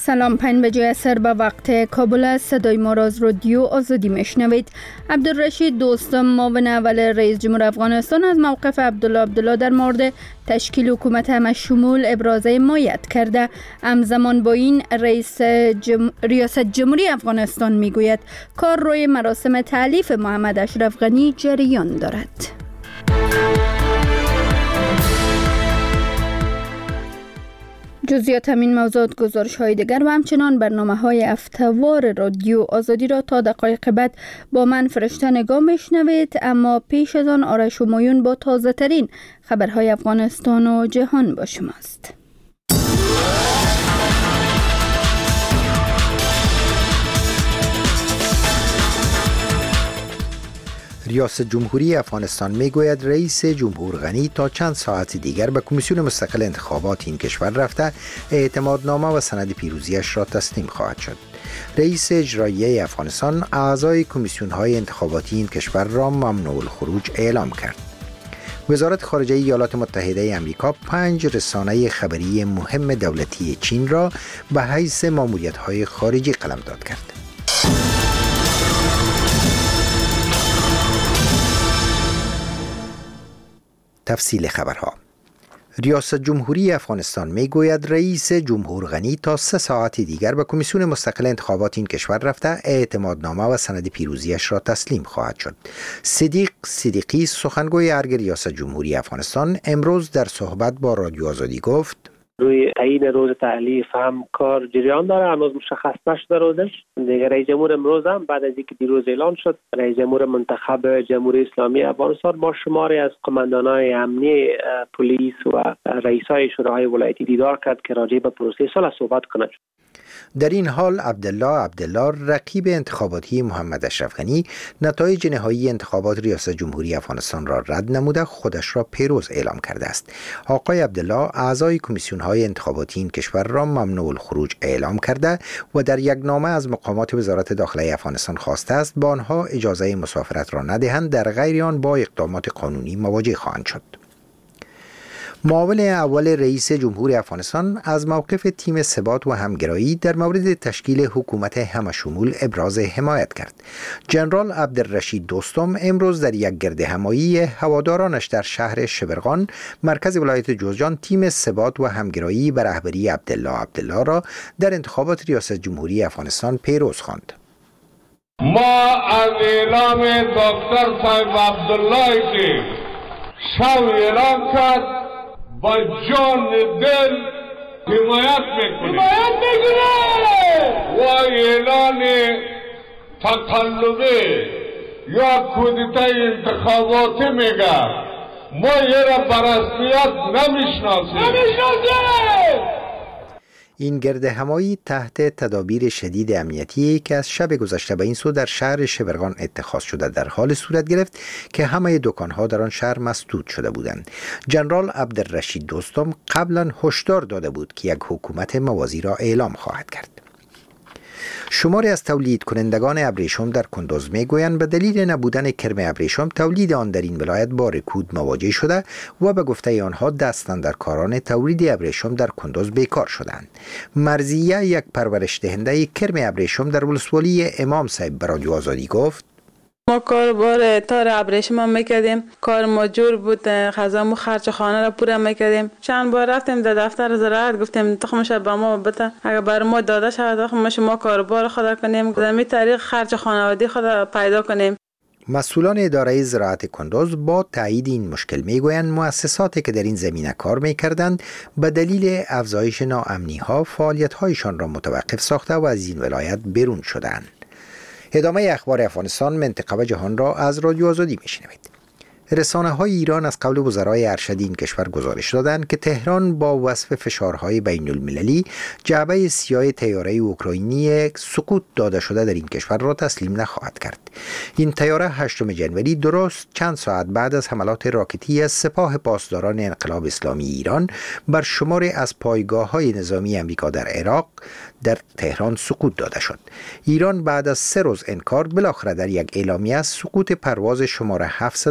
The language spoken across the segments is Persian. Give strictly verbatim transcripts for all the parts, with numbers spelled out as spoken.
سلام، پنج بجه اثر به وقت کابل است. صدای ما را از رادیو آزادی میشنوید. عبدالرشید دوستم، معاون اول رئیس جمهور افغانستان، از موقف عبدالله عبدالله در مورد تشکیل حکومت همشمول ابراز حمایت کرده. همزمان با این رئیس جم... ریاست جمهوری افغانستان میگوید کار روی مراسم تألیف محمد اشرف غنی جریان دارد. جزئیات همین موضوعات، گزارش های دیگر و همچنان برنامه های هفته‌وار رادیو آزادی را تا دقایق بعد با من فرشته نگاه میشنوید. اما پیش از آن آرش همایون با تازه ترین خبرهای افغانستان و جهان با شماست. ریاست جمهوری افغانستان میگوید رئیس جمهور غنی تا چند ساعت دیگر به کمیسیون مستقل انتخابات این کشور رفته اعتمادنامه و سند پیروزیش را تسلیم خواهد شد. رئیس اجرایی افغانستان اعضای کمیسیون های انتخاباتی این کشور را ممنوع الخروج اعلام کرد. وزارت خارجه ایالات متحده آمریکا پنج رسانه خبری مهم دولتی چین را به حیث ماموریت‌های خارجی قلمداد کرد. تفصیل خبرها. ریاست جمهوری افغانستان میگوید رئیس جمهور غنی تا سه ساعت دیگر به کمیسیون مستقل انتخابات این کشور رفته اعتمادنامه و سند پیروزیش را تسلیم خواهد شد. صدیق صدیقی، سخنگوی ارگ ریاست جمهوری افغانستان، امروز در صحبت با رادیو آزادی گفت روی تعیین روز تألیف هم کار جریان داره، هنوز مشخص نشده روزش. دیگه رئیس جمهور امروز هم بعد از اینکه دیروز اعلان شد رئیس جمهور منتخب جمهوری اسلامی افغانستان با شماری از قماندانای امنی، پلیس و رئیسای شوراهای ولایتی دیدار کرد که راجع به پروسه صلح صحبت کنند. در این حال عبدالله عبدالله، رقیب انتخاباتی محمد اشرف غنی، نتایج نهایی انتخابات ریاست جمهوری افغانستان را رد نموده خودش را پیروز اعلام کرده است. آقای عبدالله اعضای کمیسیون های انتخاباتی این کشور را ممنوع الخروج اعلام کرده و در یک نامه از مقامات وزارت داخله افغانستان خواسته است با آنها اجازه مسافرت را ندهند، در غیر آن با اقدامات قانونی مواجه خواهند شد. معاون اول رئیس جمهور افغانستان از موقف تیم ثبات و همگرایی در مورد تشکیل حکومت همشمول ابراز حمایت کرد. جنرال عبدالرشید دوستم امروز در یک گرد همایی هوادارانش در شهر شبرغان، مرکز ولایت جوزجان، تیم ثبات و همگرایی به رهبری عبدالله عبدالله را در انتخابات ریاست جمهوری افغانستان پیروز خواند. ما از اعلام دکتر صاحب عبدالله که شو اعلام کرد با جان دل حمایت میکنه حمایت میکنه و اعلان تقلبی یا کودتای انتخاباتی میگه ما یه را برسمیت نمیشناسیم نمیشناسیم. این گرد همایی تحت تدابیر شدید امنیتی که از شب گذشته به این سو در شهر شبرغان اتخاذ شده در حال صورت گرفت که همه دکانها در آن شهر مسدود شده بودند. جنرال عبدالرشید دوستم قبلا هشدار داده بود که یک حکومت موازی را اعلام خواهد کرد. شماری از تولید کنندگان ابریشم در کندوز میگویند به دلیل نبودن کرم ابریشم تولید آن در این ولایت با رکود مواجه شده و به گفته آنها دستاندرکاران تولید ابریشم در کندوز بیکار شدند. مرضیه، یک پرورش دهنده کرم ابریشم در ولسوالی امام صاحب به رادیو آزادی گفت ما کاربار تار ابریشم هم میکردیم، کار ما جور بود، خزامو خرج خانه را پورا میکردیم. چند بار رفتیم در دفتر زراعت گفتیم تخمش به ما بده، اگر بر ما داده شود تخمش ما کاربار خود کنیم، در این طریق خرج خانوادگی خود پیدا کنیم. مسئولان اداره زراعت کندوز با تایید این مشکل میگویند مؤسساتی که در این زمینه کار میکردند به دلیل افزایش ناامنی ها فعالیت هایشان را متوقف ساخته و از این ولایت بیرون شدند. ادامه اخبار افغانستان، منطقه و جهان را از رادیو آزادی میشنوید. رسانه های ایران از قول وزرای ارشد این کشور گزارش دادند که تهران با وصف فشارهای بین المللی جعبه سیاه طیاره اوکراینی سقوط داده شده در این کشور را تسلیم نخواهد کرد. این طیاره هشتم ژانویه درست چند ساعت بعد از حملات راکتی از سپاه پاسداران انقلاب اسلامی ایران بر شماری از پایگاه‌های نظامی آمریکا در عراق در تهران سقوط داده شد. ایران بعد از سه روز انکار بالاخره در یک اعلامیه سقوط پرواز شماره هفتصد و پنجاه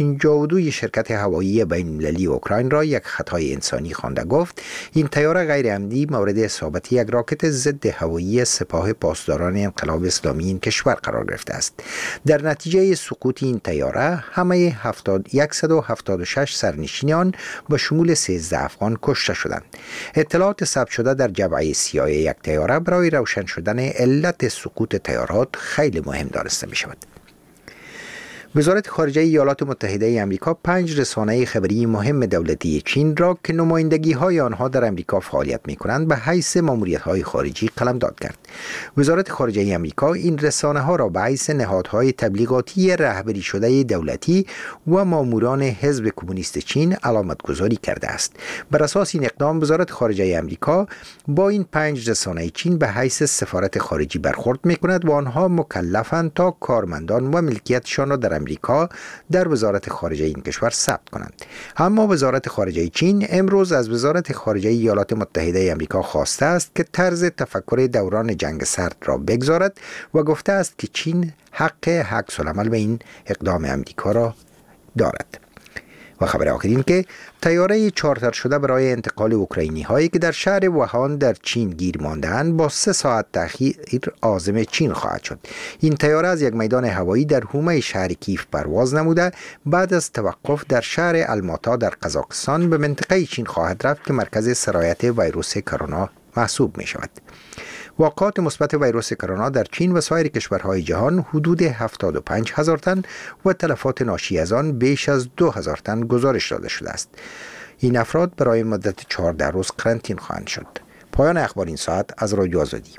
پنجاه و دو شرکت هوایی بین‌المللی اوکراین را یک خطای انسانی خوانده. گفت این طیاره غیر عمدی مورد اصابت یک راکت ضد هوایی سپاه پاسداران انقلاب اسلامی این کشور قرار گرفته است. در نتیجه سقوط این طیاره همه صد و هفتاد و شش سرنشین آن به شمول سیزده افغان کشته شدند. اطلاعات ثبت شده در جبهه سیاه یک طیاره برای روشن شدن علت سقوط طیارات خیلی مهم دانسته می شود. وزارت خارجه ایالات متحده آمریکا پنج رسانه خبری مهم دولتی چین را که نمایندگی های آنها در آمریکا فعالیت می کنند به حیث ماموریت های خارجی قلمداد کرد. وزارت خارجه آمریکا این رسانه ها را به حیث نهادهای تبلیغاتی رهبری شده دولتی و ماموران حزب کمونیست چین علامت گذاری کرده است. بر اساس این اقدام وزارت خارجه آمریکا با این پنج رسانه چین به حیث سفارت خارجی برخورد می کند و آنها مکلفند تا کارمندان و ملکیتشان را در امریکا در وزارت خارجه این کشور ثبت کنند. اما وزارت خارجه چین امروز از وزارت خارجه ایالات متحده آمریکا خواسته است که طرز تفکر دوران جنگ سرد را بگذارد و گفته است که چین حق عکس العمل به این اقدام امریکا را دارد. و خبر آخر این که طیاره چارتر شده برای انتقال اوکراینی هایی که در شهر ووهان در چین گیر مانده‌اند با سه ساعت تأخیر عازم چین خواهد شد. این طیاره از یک میدان هوایی در حومه شهر کیف پرواز نموده بعد از توقف در شهر الماتا در قزاقستان به منطقه چین خواهد رفت که مرکز سرایت ویروس کرونا محسوب می شود. واقعات مثبت ویروس کرونا در چین و سایر کشورهای جهان حدود هفتاد و پنج هزار تن و تلفات ناشی از آن بیش از دو هزار تن گزارش داده شده است. این افراد برای مدت چهارده روز قرنطین خواهند شد. پایان اخبار این ساعت از رادیو آزادی.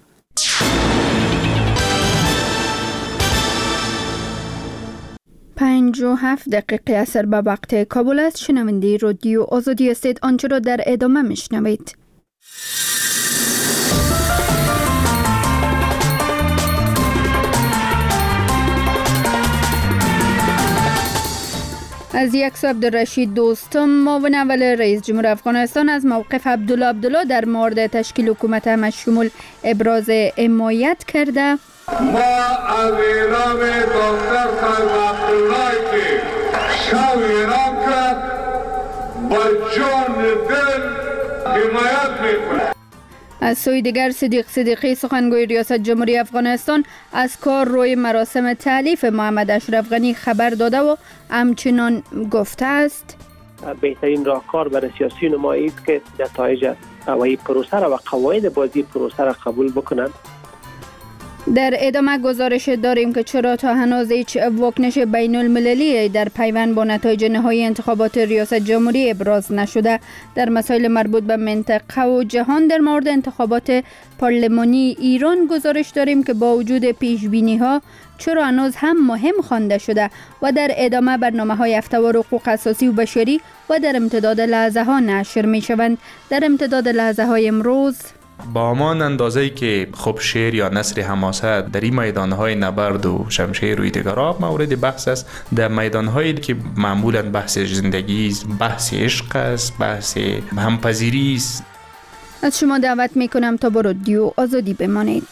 پنج و هفت دقیقه اثر به وقت کابل است. شنونده رادیو آزادی استید. آنچه را در ادامه میشنوید. از یک سو عبدالرشید دوستم معاون اول رئیس جمهور افغانستان از موقف عبدالله عبدالله در مورد تشکیل حکومت همشمول ابراز حمایت کرده. ما از اعلام دکتر صاحب عبدالله که شب اعلام کرد با جان دل حمایت میکنه. از سوی دیگر صدیق صدیقی سخنگوی ریاست جمهوری افغانستان از کار روی مراسم تألیف محمد اشرف غنی خبر داده و همچنان گفته است بهترین راهکار برای سیاسیون ما است که نتایج و پروسه و قواعد بازی پروسه را قبول بکنند. در ادامه گزارش داریم که چرا تا هنوز هیچ واکنش بین المللی در پیوند با نتایج نهایی انتخابات ریاست جمهوری ابراز نشده. در مسائل مربوط به منطقه و جهان در مورد انتخابات پارلمانی ایران گزارش داریم که با وجود پیش بینی ها چرا هنوز هم مهم خوانده شده و در ادامه برنامه های هفته‌وار حقوق اساسی و بشری و در امتداد لحظه ها نشر می شوند. در امتداد لحظه های امروز با همان اندازه‌ای که خب شعر یا نثر حماست در این میدان‌های نبرد و شمشیر و دیگرها مورد بحث است، در میدان‌هایی که معمولاً بحث زندگی است، بحث عشق است، بحث همپذیری است. از شما دعوت می‌کنم تا با رادیو آزادی بمانید.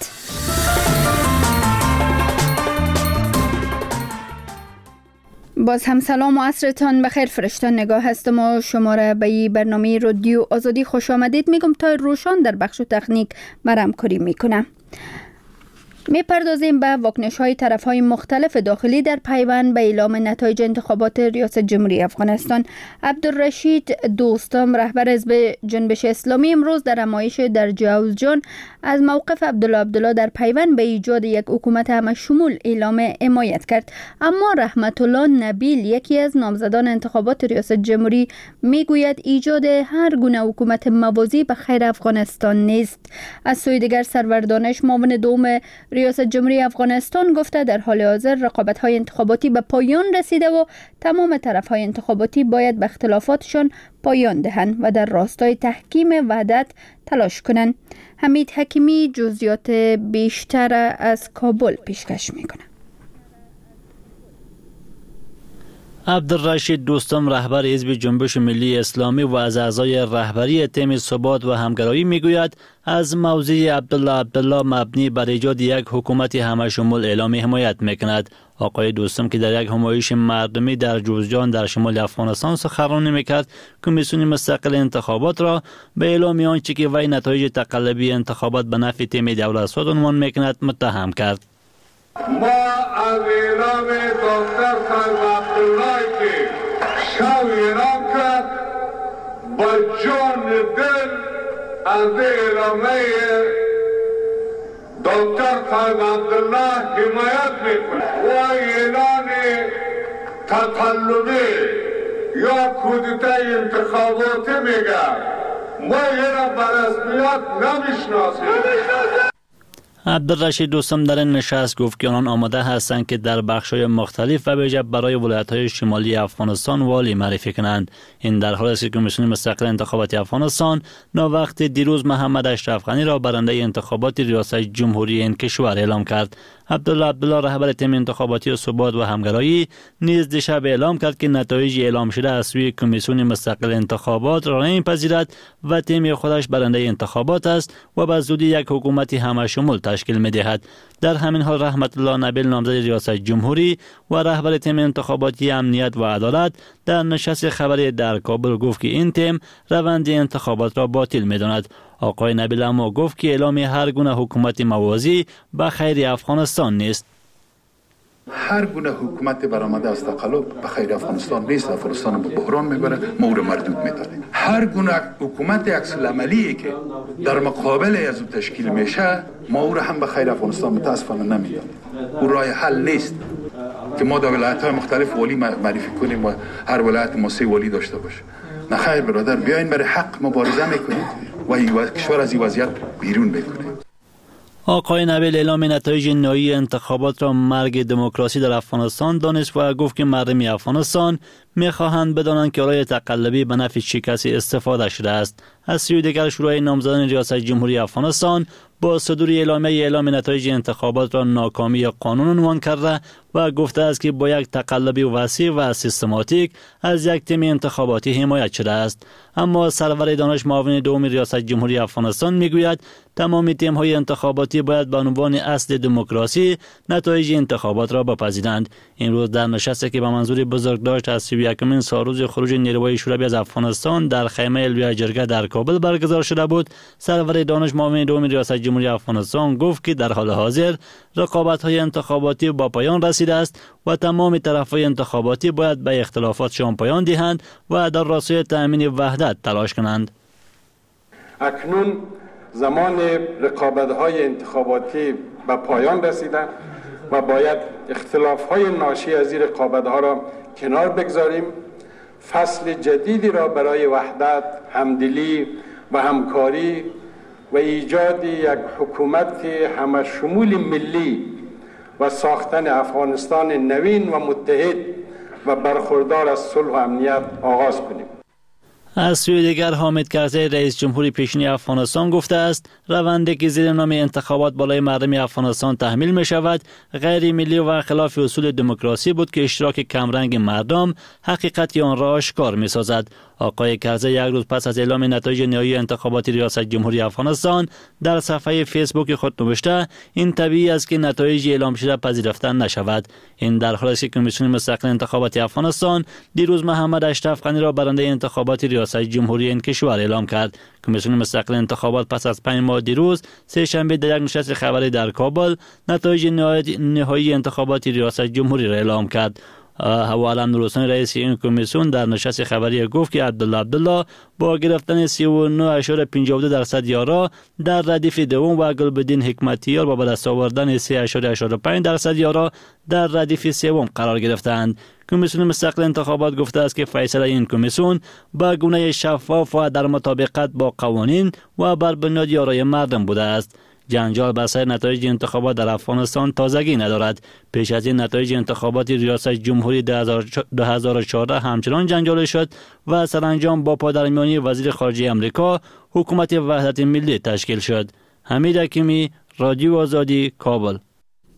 باز هم سلام و عصرتان بخیر فرشتان نگاه هستم و شما را به این برنامه رادیو آزادی خوش آمدید میگم. تا روشان در بخش تکنیک مرم کاری میکنم. می پردازیم به واکنش های طرف های مختلف داخلی در پیوند به اعلام نتایج انتخابات ریاست جمهوری افغانستان. عبدالرشید دوستم رهبر حزب جنبش اسلامی امروز در نمایش در جوزجان از موقف عبدالله عبدالله در پیوند به ایجاد یک حکومت همشمول اعلام حمایت کرد. اما رحمت الله نبیل یکی از نامزدان انتخابات ریاست جمهوری میگوید ایجاد هر گونه حکومت موازی به خیر افغانستان نیست. از سوی دیگر سرور دانش معاون دوم ریاست جمهوری افغانستان گفته در حال حاضر رقابت‌های انتخاباتی به پایان رسیده و تمام طرف‌های انتخاباتی باید به اختلافاتشان پایان دهند و در راستای تحکیم وحدت تلاش کنند. حمید حکیمی جزئیات بیشتر از کابل پیشکش می‌کند. عبدالرشید دوستم رهبر حزب جنبش ملی اسلامی و از اعضای رهبری تیم ثبات و همگرایی میگوید از موضع عبدالله عبدالله مبنی بر ایجاد یک حکومت همشمول اعلام حمایت میکند. آقای دوستم که در یک همایش مردمی در جوزجان در شمال افغانستان سخنرانی میکرد، کمیسیون مستقل انتخابات را به اعلام آنچه که وی نتایج تقلبی انتخابات به نفع تیم دولت عنوان میکند متهم کرد. ما از اعلام دکتر صاحب عبدالله که شب اعلام کرد با جان دل از اعلامه دکتر صاحب عبدالله حمایت میکنه و اعلان تقلبی یا کودتای انتخاباتی میگه. ما اینا به رسمیت نمیشناسیم. عبدالرشید دوستم در این نشست گفت که آنان آماده هستند که در بخش‌های مختلف و ویژه برای ولایت‌های شمالی افغانستان والی معرفی کنند. این در حالی است که کمیسیون مستقل انتخابات افغانستان ناوقت دیروز محمد اشرف غنی را برنده انتخابات ریاست جمهوری این کشور اعلام کرد. عبدالله عبدالله رهبر تیم انتخاباتی ثبات و همگرایی نیز دیشب اعلام کرد که نتایج اعلام شده از سوی کمیسیون مستقل انتخابات را نمی‌پذیرد و تیم خودش برنده انتخابات است و به زودی یک حکومتی همشمول تشکیل می‌دهد. در همین حال رحمت الله نبیل نامزد ریاست جمهوری و رهبر تیم انتخاباتی امنیت و عدالت در نشست خبری در کابل گفت که این تیم روند انتخابات را باطل می‌داند. آقای نبیل اما گفت که اعلام هر گونه حکومت موازی به خیر افغانستان نیست. هر گونه حکومت برآمده از تقلب به خیر افغانستان نیست. افغانستان به بحران میبره، ما او را مردود میدانیم. هر گونه حکومت عکس العملی که در مقابل از او تشکیل میشه، ما او را هم به خیر افغانستان متاسفانه نمیدانیم. او راه حل نیست که ما در ولایت‌های مختلف ولی معرفی کنیم و هر ولایت ما سه ولی داشته باشه. نه خیر برادر، بیاین برای حق مبارزه میکنیم و این کشور از این وضعیت بیرون بکنیم. آقای نبیل اعلام نتایج نهایی انتخابات را مرگ دموکراسی در افغانستان دانست و گفت که مردم افغانستان میخواهند بدانند که رای تقلبی به نفع چه کسی استفاده شده است. از سوی دیگر شورای نامزدان ریاست جمهوری افغانستان با صدور اعلامیه اعلام نتایج انتخابات را ناکامی قانون عنوان کرده و گفته است که با یک تقلبی وسیع و سیستماتیک از یک تیم انتخاباتی حمایت شده است. اما سرور دانش معاون دوم ریاست جمهوری افغانستان میگوید تمام تیم‌های انتخاباتی باید به عنوان اصل دموکراسی نتایج انتخابات را بپذیرند. امروز در نشستی که به منظور بزرگداشت از سی و یکمین سالروز خروج نیروهای شوروی از افغانستان در خیمه الویه جرگه در کابل برگزار شده بود، سرور دانش معاون دوم ریاست جمهوری افغانستان گفت که در حال حاضر رقابت‌های انتخاباتی با پایان رسیده است و تمام طرف‌های انتخاباتی باید به اختلافاتشان پایان دهند و در راستای تأمین وحدت تلاش کنند. اکنون زمان رقابت‌های انتخاباتی به پایان رسیده و باید اختلاف‌های ناشی از این رقابت‌ها را کنار بگذاریم. فصل جدیدی را برای وحدت، همدلی و همکاری و ایجاد یک حکومت همشمول ملی و ساختن افغانستان نوین و متحد و برخوردار از صلح و امنیت آغاز کنیم. از سوی دیگر حامد کرزی رئیس جمهوری پیشین افغانستان گفته است روندی که زیر نام انتخابات بالای مردم افغانستان تحمیل می شود غیر ملی و خلاف اصول دموکراسی بود که اشتراک کمرنگ مردم حقیقت آن را آشکار می سازد. آقای کرزی یک روز پس از اعلام نتایج نهایی انتخابات ریاست جمهوری افغانستان در صفحه فیسبوک خود نوشته این طبیعی است که نتایج اعلام شده پذیرفته نشود. این در حالی است که کمیسیون مستقل انتخابات افغانستان دیروز محمد اشرف غنی را برنده انتخابات ریاست جمهوری این کشور اعلام کرد. کمیسیون مستقل انتخابات پس از پنج ماه دیروز سه شنبه در یک نشست خبری در کابل نتایج نهایی انتخابات ریاست جمهوری را اعلام کرد. هوا علم نورحسین رئیس این کمیسیون در نشست خبری گفت که عبدالله عبدالله با گرفتن سی و نه اشاره پنجاه و دو درصد یارا در ردیف دوم و گلبدین حکمتیار با به دست آوردن سه اشاره پنج درصد یارا در ردیف سوم قرار گرفتند. کمیسیون مستقل انتخابات گفته است که فیصله این کمیسیون با گونه شفاف و در مطابقت با قوانین و بر بنیاد یارای مردم بوده است. جنجال بر سر نتایج انتخابات در افغانستان تازگی ندارد. پیش از این نتایج انتخابات ریاست جمهوری دو هزار و چهارده همچنان جنجالی شد و سرانجام با پادرمیانی وزیر خارجه امریکا حکومت وحدت ملی تشکیل شد. حمید حکیمی، رادیو آزادی، کابل.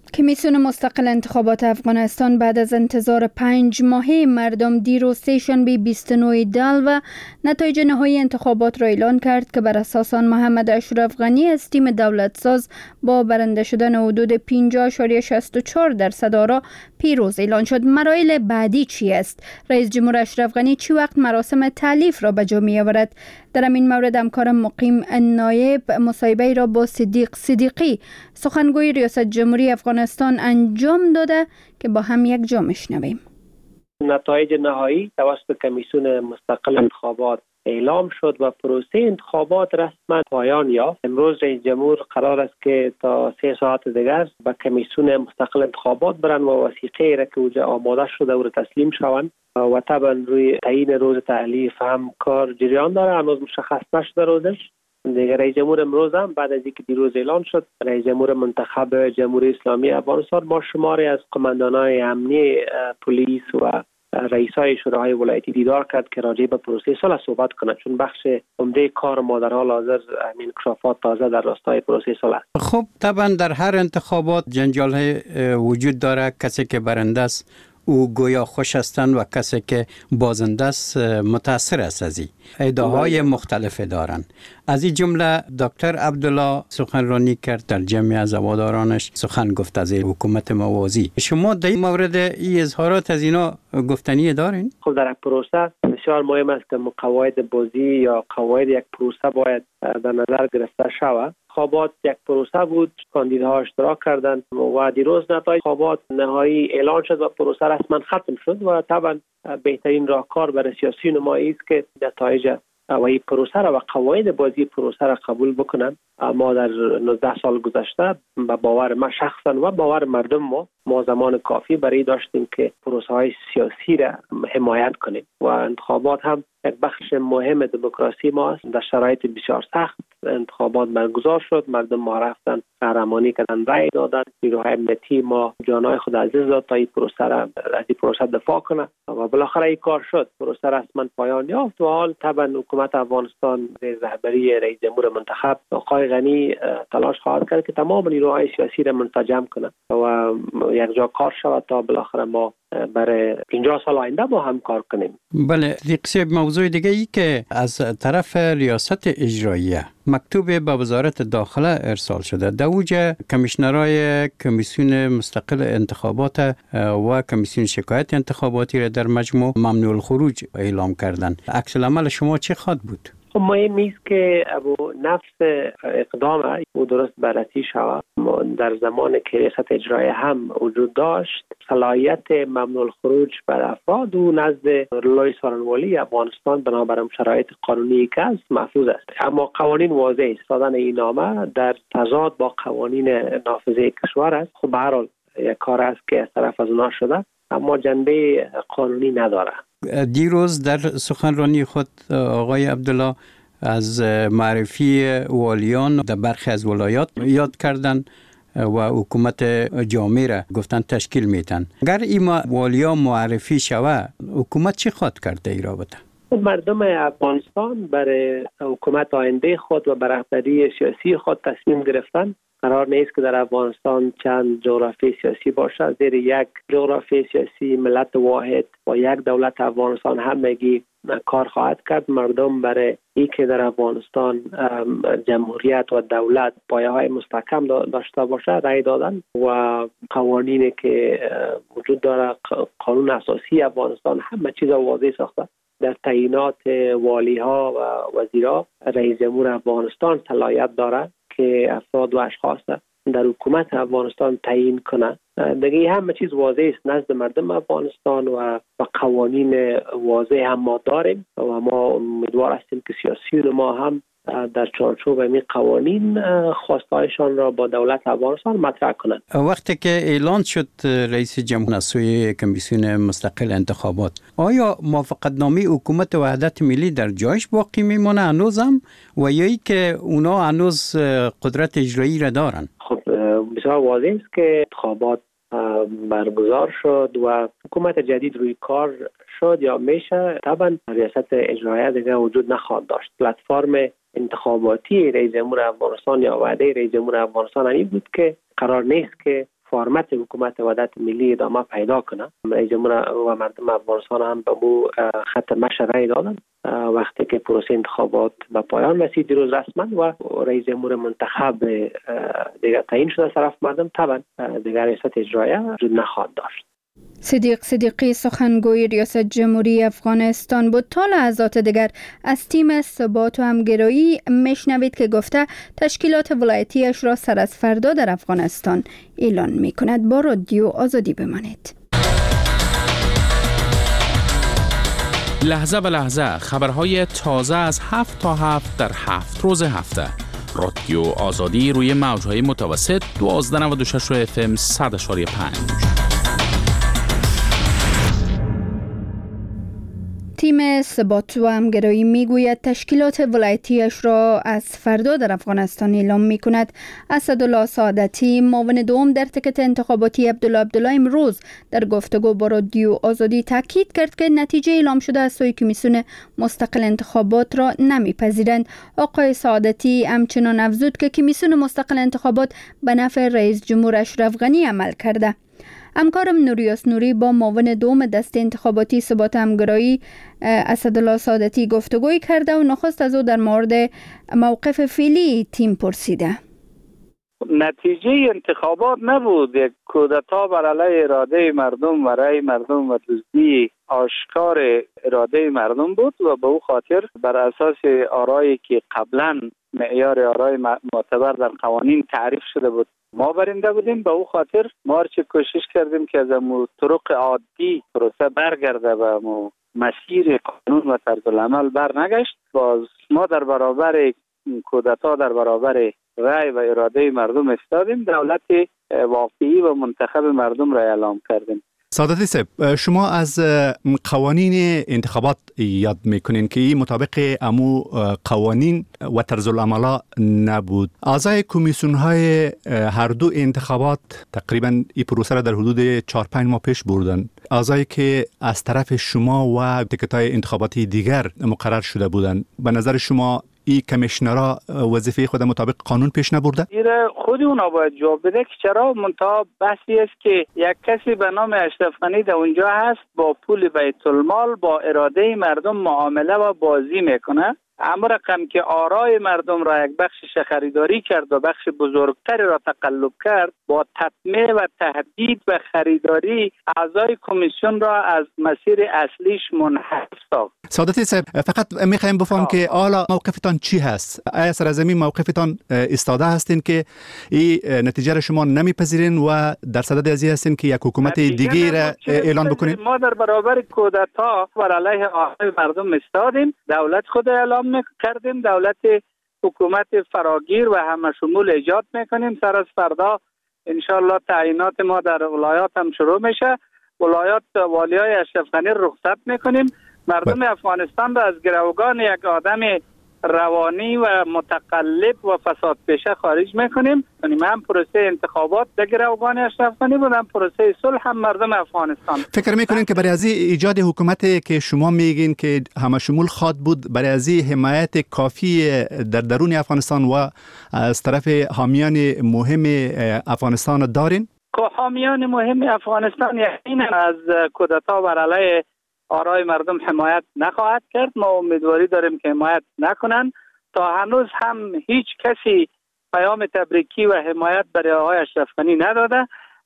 کمیسیون مستقل انتخابات افغانستان بعد از انتظار پنج ماهه مردم دیروز سه‌شنبه بیست و نه دلو نتایج نهایی انتخابات را اعلان کرد که بر اساس آن محمد اشرف غنی از تیم دولت ساز با برنده شدن حدود پنجاه ممیز شصت و چهار درصد آرا پیروز اعلان شد. مراحل بعدی چی است؟ رئیس جمهور اشرف غنی چی وقت مراسم تالیف را به جا می‌آورد؟ در این مورد همکارم مقیم نایب مصاحبه را با صدیق صدیقی سخنگوی ریاست جمهوری افغانستان انجام داده که با هم یک جا میشنویم. نتایج نهایی توسط کمیسیون مستقل انتخابات اعلام شد و پروسه انتخابات رسما پایان یافت. امروز رئیس جمهور قرار است که تا سه ساعت دیگر به کمیسیون مستقل انتخابات برن و وثیقه را که اوجا آماده شده او را تسلیم شوند و طبعا روی تعیین روز تألیف هم کار جریان داره. هنوز مشخص نشده روزش. دیگر رئیس جمهور امروز هم بعد از اینکه دیروز اعلان شد رئیس جمهور منتخب جمهوری اسلامی افغانستان با شماری از قماندانان امنی پلیس و رئیسای شوراهای ولایتی دیدار کرد که راجع به پروسه صلح صحبت کنند، چون بخش عمده کار ما در حال حاضر همین انکشافات تازه در راستای پروسه صلح. خب طبعا در هر انتخابات جنجال وجود داره. کسی که برنده است او گویا خوش هستند و کسی که بازنده است متاثر است از این. ادعاهای مختلف دارند. از این جمله دکتر عبدالله سخنرانی کرد، در جمع از هوادارانش سخن گفت از حکومت موازی. شما در این مورد این اظهارات از اینا گفتنی دارین؟ خب در پروسه بسیار مهم است که قواعد بازی یا قواعد یک پروسه باید در نظر گرفته شود. انتخابات یک پروسه بود، کاندیداها اشتراک کردند و دیروز نتایج انتخابات نهایی اعلان شد و پروسه رسما ختم شد و طبعا بهترین راهکار برای سیاسیون ما است که نتایج و این پروسه را و قواعد بازی پروسه را قبول بکنن. ما در نوزده سال گذشته به باور ما شخصا و باور مردم ما ما زمان کافی برای داشتیم که پروسه های سیاسی را حمایت کنیم و انتخابات هم یک بخش مهم دموکراسی ما است. در شرایط بسیار سخت انتخابات برگزار شد، مردم ما رفتن قهرمانی کردن، رای دادن، نیروهای امنیتی ما جانهای خود عزیز داد تا این پروسه را از این پروسه دفاع کنه و بالاخره این کار شد. پروسه رسما پایان یافت و حال طبعا حکومت افغانستان به رهبری رئیس جمهور منتخب آقای غنی تلاش خواهد کرد که تمام نیروهای سیاسی را منسجم کنه و یک جا کار شود تا بالاخره ما برای پنجاه سال آینده با هم کار کنیم. بله، دیگه موضوع دیگه ای که از طرف ریاست اجراییه مکتوب به وزارت داخله ارسال شده. در اوج کمیشنرای کمیسیون مستقل انتخابات و کمیسیون شکایت انتخاباتی را در مجموع ممنوع الخروج اعلام کردن. عکس العمل شما چه خواهد بود؟ خب مهم است که ابو نفس اقدام او درست بررسی شود. در زمان که ریاست اجراییه هم وجود داشت صلاحیت ممنوع الخروج بر افراد و نزد لوی سخنوری افغانستان بنابر شرایط قانونی که است محفوظ است، اما قوانین واضح است. دادن این نامه در تضاد با قوانین نافذه کشور است. خب به هر حال یک کار است که از طرف از اونا شده اما جنبه قانونی نداره. دیروز در سخنرانی خود آقای عبدالله از معرفی والیان در برخی از ولایات یاد کردن و حکومت جامع را گفتن تشکیل میتن. اگر این والیان معرفی شود حکومت چی خواهد کرده ای رابطه؟ مردم افغانستان برای حکومت آینده خود و برای رهبری سیاسی خود تصمیم گرفتن. قرار نیست که در افغانستان چند جغرافی سیاسی باشد. زیر یک جغرافی سیاسی ملت واحد و یک دولت افغانستان همگی کار خواهد کرد. مردم برای ای که در افغانستان جمهوریت و دولت پایه های مستحکم داشته باشه رای دادن و قوانینی که وجود داره، قانون اساسی افغانستان همه چیز واضح ساخته. در تعیینات والی ها و وزیرا رئیس جمهور افغانستان صلاحیت داره که افراد و اشخاص در حکومت افغانستان تعیین کنه. دیگه همه چیز واضح است نزد مردم افغانستان و قوانین واضح هم ما داریم و ما امیدوار هستیم که سیاسیون ما هم در چارچوب این قوانین خواستهایشان را با دولت افغانستان مطرح کنند. وقتی که اعلان شد رئیس جمهور از سوی کمیسیون مستقل انتخابات، آیا موافقتنامه حکومت وحدت ملی در جایش باقی میمونه هنوزم و یا ای که اونا هنوز قدرت اجرایی را دارن؟ خب بسیار واضح است که انتخابات برگزار شد و حکومت جدید روی کار شد یا میشه. طبعا ریاست اجراییه دیگه وجود نخواهد داشت. پلتفرم انتخاباتی رئیس جمهور افغانستان یا وعده رئیس جمهور افغانستان این بود که قرار نیست که فرمت حکومت وحدت ملی ادامه پیدا کنه. رئیس جمهور و مردم افغانستان هم به مو خط مشی رای دادن وقتی که پروسه انتخابات به پایان رسید دیروز رسما و رئیس جمهور منتخب دیگر تعیین شده طرف مردم، طبعا دیگر ریاست اجرایه وجود نخواهد داشت. صدیق صدیقی سخنگوی ریاست جمهوری افغانستان بود. تا لحظات دیگر از تیم ثبات و همگرایی میشنوید که گفته تشکیلات ولایتیش را سر از فردا در افغانستان اعلان می کند. با رادیو آزادی بمانید. لحظه به لحظه خبرهای تازه از هفت تا هفت در هفت روز هفته. رادیو آزادی روی موجهای متوسط دوازده نود و شش اف ام صد و پنج. تیم ثبات و همگرایی میگوید تشکیلات ولایتیش را از فردا در افغانستان اعلام می کند. اسدالله سعادتی معاون دوم در تکت انتخاباتی عبدالله عبدالله امروز در گفتگو با رادیو آزادی تاکید کرد که نتیجه اعلام شده از سوی کمیسیون مستقل انتخابات را نمیپذیرند. آقای سعادتی همچنان افزود که کمیسیون مستقل انتخابات به نفع رئیس جمهور اشرف غنی عمل کرده. همکارم نوریاس نوری با معاون دوم دست انتخاباتی ثبات همگرایی اسدالله سعادتی گفتگوی کرده و نخست از او در مورد موقف فعلی تیم پرسیده. نتیجه انتخابات نبود، یک کودتا بر علیه اراده مردم و رأی مردم و دزدی آشکار اراده مردم بود و به او خاطر بر اساس آرایی که قبلا معیار آرای معتبر در قوانین تعریف شده بود ما برنده بودیم. به او خاطر ما چه کوشش کردیم که از امو طرق عادی پروسه برگرده و امو مسیر قانون و طرز العمل بر نگشت. باز ما در برابر کودتا در برابر رأی و اراده مردم استادیم، دولت واقعی و منتخب مردم را اعلام کردیم. سعادتی صاحب، شما از قوانین انتخابات یاد میکنین که این مطابق امو قوانین و طرز العمل نبود. اعضای کمیسیون های هر دو انتخابات تقریبا این پروسه را در حدود چهار پنج ماه پیش بردن. اعضایی که از طرف شما و تکت های انتخاباتی دیگر مقرر شده بودن، به نظر شما این کمیشنرها وظیفه خود مطابق قانون پیش نبرده؟ خود اونا باید جواب بده که چرا. منتها بحثی است که یک کسی به نام اشرف غنی در اونجا هست با پول بیت المال با اراده مردم معامله و بازی میکنه. اما رقم که آرای مردم را یک بخشش خریداری کرد و بخش بزرگتری را تقلب کرد، با تطمیع و تهدید و خریداری اعضای کمیسیون را از مسیر اصلیش منحرف ساخت. سعادتی صاحب، فقط میخوایم بفهم که حالا موقفتان چی هست؟ آیا سر زمین موقفتان ایستاده هستین که این نتیجه را شما نمیپذیرین و در صدد از این هستین که یک حکومت دیگه را اعلان بکنین؟ ما در برابر کودتا بر علیه آرای مردم ایستادیم، دولت خود اعلام کردیم، دولت حکومت فراگیر و همه شمول ایجاد میکنیم. سر از فردا انشالله تعیینات ما در ولایات هم شروع میشه. ولایات والیای اشرف غنی رخصت میکنیم. مردم افغانستان را از گروگان یک آدم روانی و متقلب و فساد پیشه خارج میکنیم. یعنی هم پروسه انتخابات در گروگان اشرف غنی بود، هم پروسه صلح هم مردم افغانستان. فکر میکنین که برای از ایجاد حکومتی که شما میگین که همه شمول خواد بود، برای از حمایت کافی در درون افغانستان و از طرف حامیان مهم افغانستان دارین؟ که حامیان مهم افغانستان یقینا از کودتا بر علیه آرای مردم حمایت نخواهد کرد. ما امیدواری داریم که حمایت نکنن. تا هنوز هم هیچ کسی پیام تبریکی و حمایت برای آقای اشرف غنی نداده.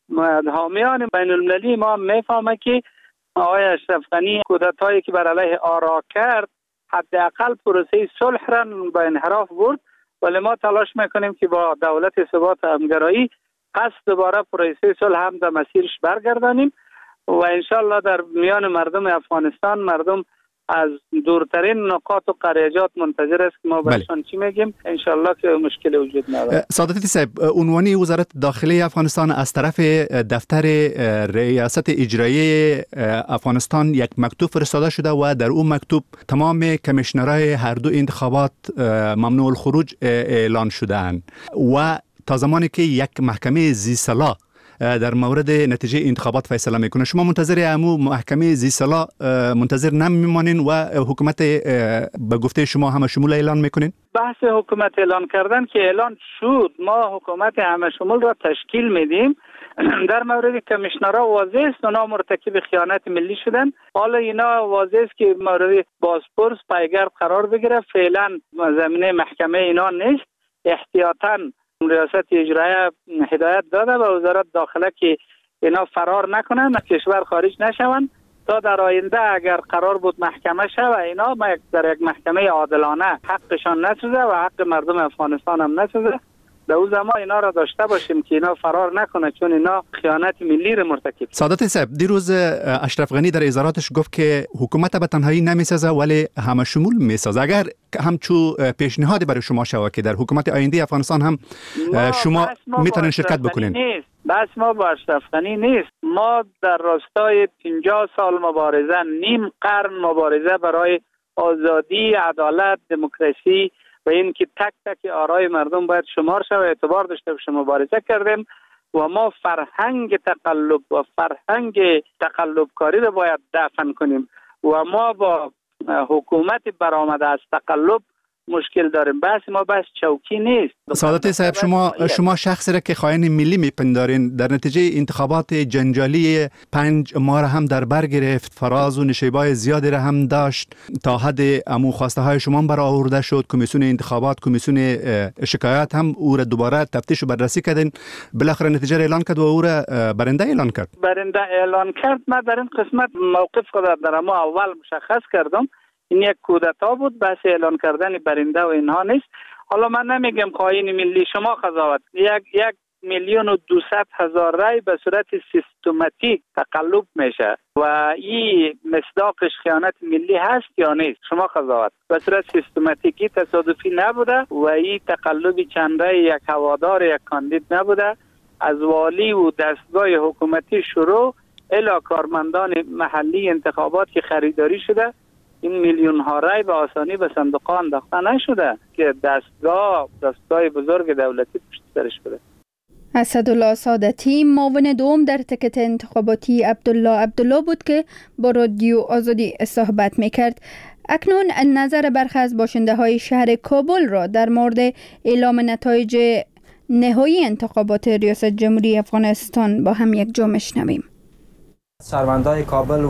حامیان بین المللی ما میفهمه که آقای اشرف غنی کودتایی که بر علیه آرا کرد حداقل پروسه صلح را به انحراف برد، ولی ما تلاش میکنیم که با دولت ثبات همگرایی پس دوباره پروسه صلح هم در مسیرش برگردانیم و انشالله در میان مردم افغانستان، مردم از دورترین نقاط و قریجات منتظر است که ما برشان چی میگیم. انشالله که مشکل وجود نداره. سعادتی صاحب، عنوانی وزارت داخلی افغانستان از طرف دفتر ریاست اجرایی افغانستان یک مکتوب فرستاده شده و در اون مکتوب تمام کمیشنرهای هر دو انتخابات ممنوع الخروج اعلان شده‌اند و تا زمانی که یک محکمه ذی صلاح در مورد نتیجه انتخابات فیصله میکنه، شما منتظر امو محکمه ذی صلاح منتظر نمیمانین و حکومت به گفته شما همه شمول اعلان میکنین؟ بحث حکومت اعلان کردن که اعلان شد، ما حکومت همه شمول را تشکیل میدیم. در مورد کمیشنرها واضح است اونا مرتکب خیانت ملی شدن. حالا اینا واضح است که مورد بازپرس پایگرد قرار بگیره. فعلا زمینه محکمه اینا نیست. احتیاطاً ریاست اجرایی هدایت داده به وزارت داخله که اینا فرار نکنن، کشور خارج نشون تا در آینده اگر قرار بود محکمه شوه اینا در یک محکمه عادلانه حقشان نسوزه و حق مردم افغانستان هم نسوزه. در اون زمان اینا را داشته باشیم که اینا فرار نکنه، چون اینا خیانت ملی را مرتکب. سعادت صاحب، دیروز اشرف غنی در اظهاراتش گفت که حکومت به تنهایی نمیسازه ولی همه شمول میسازه. اگر همچو پیشنهادی برای شما شوه که در حکومت آینده افغانستان هم شما میتونین شرکت بکنین. بس ما با اشرف غنی نیست. ما در راستای پنجاه سال مبارزه، نیم قرن مبارزه برای آزادی، عدالت، دموکراسی و این که تک تک آرای مردم باید شمار شود و اعتبار داشته باشه مبارزه کردیم و ما فرهنگ تقلب و فرهنگ تقلب کاری رو باید دفن کنیم و ما با حکومت برآمده از تقلب مشکل داریم. بس ما بس چوکی نیست. سعادت صاحب، شما شما شخصی را که خائن ملی میپندارین، در نتیجه انتخابات جنجالی پنج ماه هم در بر گرفت، فراز و نشیبای زیادی را هم داشت، تا حد امو خواسته های شما برآورده شد. کمیسیون انتخابات، کمیسیون شکایات هم او را دوباره تفتیش و بررسی کردن، بالاخره نتیجه را اعلان کرد و او را برنده اعلان کرد. برنده اعلان کرد. ما در این قسمت موقف خود در ما اول مشخص کردم. این یک کودتا بود، بس اعلان کردن برنده و اینها نیست. حالا من نمیگم خائن ملی، شما قضاوت. یک یک میلیون و دویست هزار رای به صورت سیستماتیک تقلب میشه و این مصداقش خیانت ملی هست یا نیست؟ شما قضاوت. به صورت سیستماتیکی تصادفی نبوده و این تقلب چند رای یک هوادار یک کاندید نبوده. از والی و دستگاه حکومتی شروع الی کارمندان محلی انتخابات که خریداری شده، این میلیون ها رای به آسانی به صندوق انداخته نشده که دستگاه دستگاه بزرگ دولتی پشت سرش بوده. اسدالله سادتی، معاون دوم در تکت انتخاباتی عبدالله عبدالله بود که با رادیو آزادی صحبت میکرد. اکنون نظر برخی از باشنده های شهر کابل را در مورد اعلام نتایج نهایی انتخابات ریاست جمهوری افغانستان با هم یک جا میشنویم. شهروندان کابل و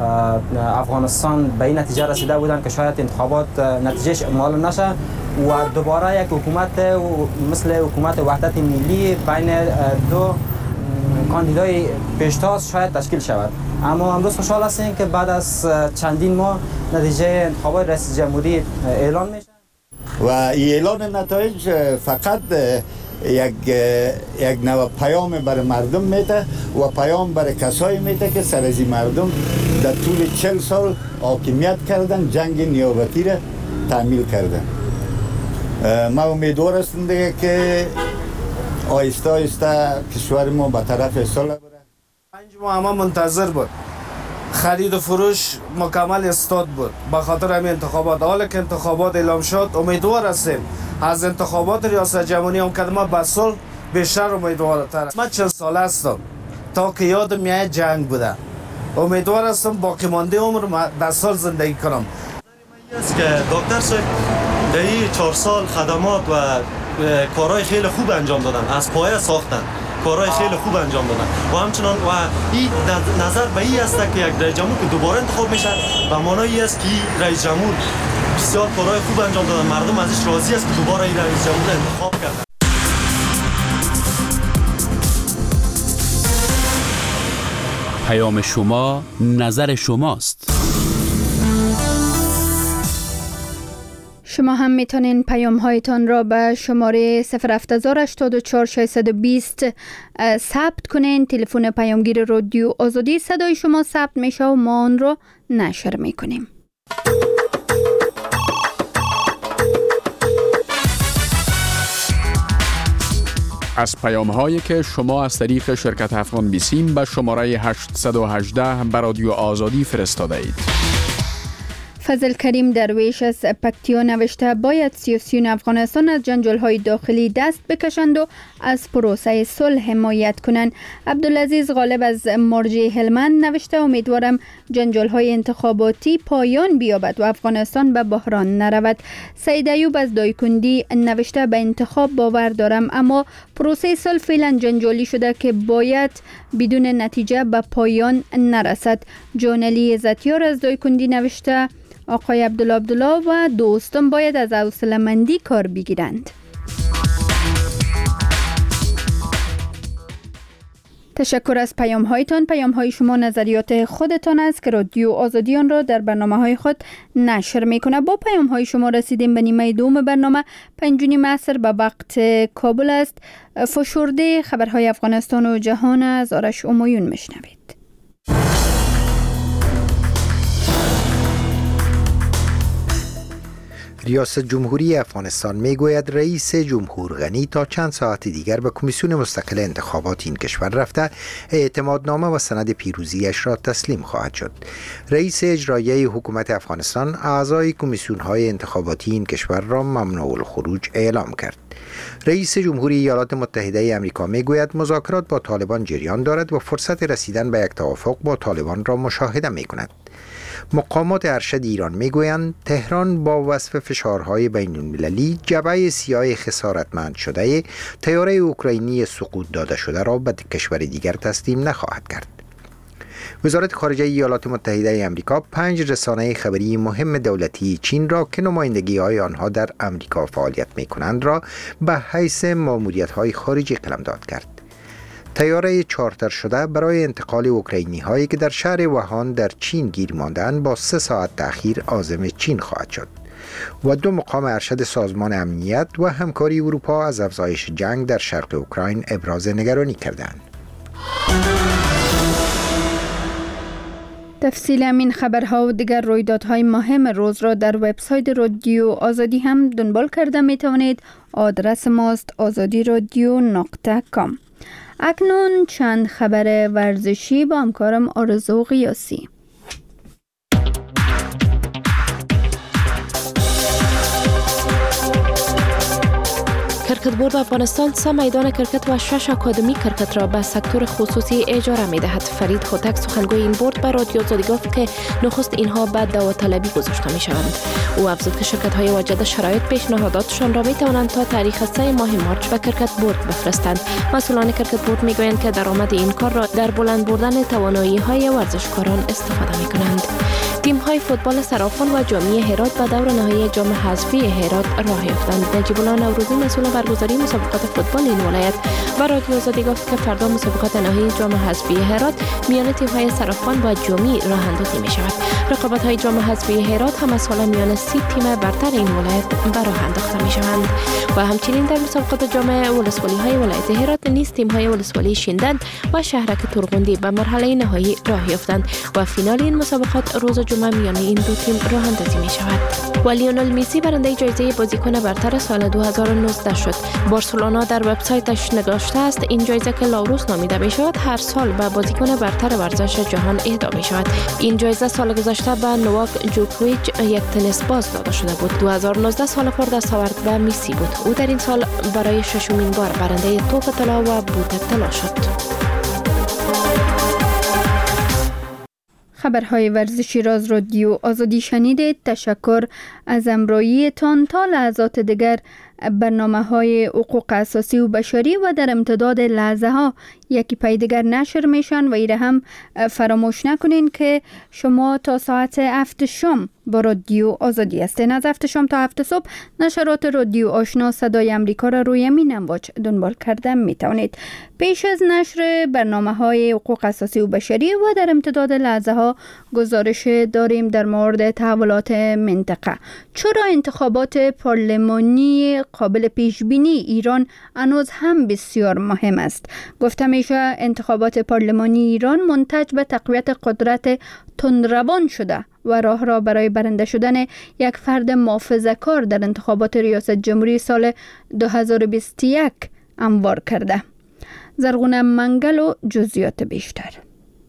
افغانستان به این نتیجه رسیده بودند که شاید انتخابات نتیجهش معلوم نشه و دوباره یک حکومت مثل حکومت وحدت ملی بین دو کاندیدای پیشتاز شاید تشکیل شود. اما امروز خوشحال هستیم که بعد از چندین ماه نتیجه انتخابات رئیس جمهوری اعلان میشه و اعلان نتایج فقط یک یک نوع پیام برای مردم میده و پیام برای کسایی میده که سر از مردم در طول چهل سال حاکمیت کردن، جنگ نیابتی را تعمیل کردن. ما امیدوار هستم دیگه که آهسته آهسته کشور ما به طرف صلح بره. پنج ماه همه منتظر بود، خرید و فروش مکمل استاد بود به خاطر همین انتخابات. حالا که انتخابات اعلام شد امیدوار هستیم از انتخابات ریاست جمهوری هم که ما به صلح بیشتر امیدوارتر. من چند سال هستم تا که یادم میاد جنگ بوده. امیدوار هستم باقی مانده عمر ده سال زندگی کنم. است که دکتر صاحب در این چهار سال خدمات و کارهای خیلی خوب انجام دادن، از پایه ساختن، کارهای خیلی خوب انجام دادن و همچنان و این نظر به این است که یک رئیس جمهور که دوباره انتخاب میشه و معنی است که رئیس جمهور بسیار کارهای خوب انجام دادن، مردم ازش راضی است که دوباره این رئیس جمهور انتخاب کردن. پیام شما، نظر شماست. شما هم میتونین پیام هایتان را به شماره صفر هفت هشت چهار شش دو صفر ثبت کنین. تلفن پیامگیر رادیو آزادی صدای شما ثبت میشه و ما آن را نشر میکنیم. از پیام هایی که شما از طریق شرکت افغان بیسیم به شماره هشت یک هشت به رادیو آزادی فرستاده اید. فضل کریم درویش از پکتیا نوشته باید سیاسیون افغانستان از جنجال‌های داخلی دست بکشند و از پروسه صلح حمایت کنند. عبدالعزیز غالب از مرجع هلمند نوشته امیدوارم جنجال‌های انتخاباتی پایان بیابد و افغانستان به بحران نرود. سید ایوب از دایکندی نوشته به انتخاب باور دارم اما پروسه صلح فعلا جنجالی شده که باید بدون نتیجه به پایان نرسد. جان علی عزتیار از دایکندی نوشته آقای عبدالله عبدالله و دوستان باید از حوصله‌مندی کار بگیرند. تشکر از پیام هایتان. پیام های شما نظریات خودتان است که رادیو آزادی آن را در برنامه های خود نشر میکنه. با پیام های شما رسیدیم به نیمه دوم برنامه. پنجونی عصر به وقت کابل است. فشرده خبرهای افغانستان و جهان از آرش امایون میشنوید. ریاست جمهوری افغانستان میگوید رئیس جمهور غنی تا چند ساعت دیگر به کمیسیون مستقل انتخابات این کشور رفته اعتمادنامه و سند پیروزیش را تسلیم خواهد شد. رئیس اجرایی حکومت افغانستان اعضای کمیسیون های انتخاباتی این کشور را ممنوع الخروج اعلام کرد. رئیس جمهوری ایالات متحده آمریکا میگوید مذاکرات با طالبان جریان دارد و فرصت رسیدن به یک توافق با طالبان را مشاهده میکند. مقامات ارشد ایران میگویند تهران با وصف فشارهای بین المللی جبهه سیاه خسارتمند شده طیاره اوکراینی سقوط داده شده را به کشور دیگر تسلیم نخواهد کرد. وزارت خارجه ایالات متحده آمریکا پنج رسانه خبری مهم دولتی چین را که نمایندگی های آنها در آمریکا فعالیت می کنند را به حیث ماموریت های خارجی قلمداد کرد. طیاره چارتر شده برای انتقال اوکراینی هایی که در شهر ووهان در چین گیر ماندند با سه ساعت تأخیر عازم چین خواهد شد و دو مقام ارشد سازمان امنیت و همکاری اروپا از افزایش جنگ در شرق اوکراین ابراز نگرانی کردند. تفصیل همین خبرها و دیگر رویدادهای مهم روز را در وبسایت رادیو آزادی هم دنبال کرده می توانید. آدرس ماست آزادی رادیو نقطه کام. اکنون چند خبر ورزشی با همکارم آرزو قیاسی. کرکت بورد افغانستان سه میدان کرکت و شش اکادمی کرکت را به سکتور خصوصی اجاره می دهد. فرید هوتک سخنگوی این بورد به رادیو آزادی گفت که نخست اینها به داوطلبی گذاشته می شوند. او افزود که شرکت های واجد شرایط پیشنهاداتشان را می توانند تا تاریخ سه ماه مارچ به کرکت بورد بفرستند. مسئولان کرکت بورد می گویند که درآمد این کار را در بلند بردن توانایی های ورزشکاران استفاده می کنند. تیم های فوتبال صرافان و جامی هرات به دور نهایی جام حذفی هرات راه یافتند. نجیب الله نوروزی مسئول برگزاری مسابقات فوتبال این ولایت و رادیو آزادی گفت که فردا مسابقات نهایی جام حذفی هرات میان تیم های صرافان و جامی راه اندازی می شود. رقابت های جام حذفی هرات هم از سال میان سی تیم برتر این ولایت به راه انداخته می شوند و همچنین در مسابقات جام ولسوالی های ولایت هرات نیز تیم های ولسوالی شیندن و شهرک تورغوندی به مرحله نهایی راه یافتند و فینال این مسابقات روز جمعه میان این دو تیم راه اندازی می شود. و لیونل مسی برنده جایزه بازیکن برتر سال دو هزار و نوزده شد. بارسلونا در وبسایتش نگاشته است این جایزه که لاوروس نامیده می شود هر سال به بازیکن برتر ورزش جهان اهدا می شود. این جایزه سال گذشته به نوواک جوکوویچ یک تنیس باز داده شده بود. دو هزار و نوزده سال پر دستاورد به مسی بود. او در این سال برای ششمین بار برنده توپ طلا و بوت طلا شد. خبرهای ورزشی را از رادیو آزادی شنیدید. تشکر از همراهیتان. تا لحظات دیگر برنامه های حقوق اساسی و بشری و در امتداد لحظه ها یکی پای دیگر نشر میشن و ایره هم فراموش نکنین که شما تا ساعت هفت شام با رادیو آزادی هستین. از هفت شام تا هفت صبح نشرات رادیو آشنا صدای امریکا را روی مین امواج دنبال کرده میتونید. پیش از نشر برنامه های حقوق اساسی و بشری و در امتداد لحظه ها گزارش داریم در مورد تحولات منطقه. چرا انتخابات پارلمانی قابل پیش بینی ایران هنوز هم بسیار مهم است؟ گفته میشه انتخابات پارلمانی ایران منتج به تقویت قدرت تندروان شده و راه را برای برنده شدن یک فرد محافظه‌کار در انتخابات ریاست جمهوری سال دو هزار و بیست و یک هموار کرده. زرغونه منگل و جزئیات بیشتر.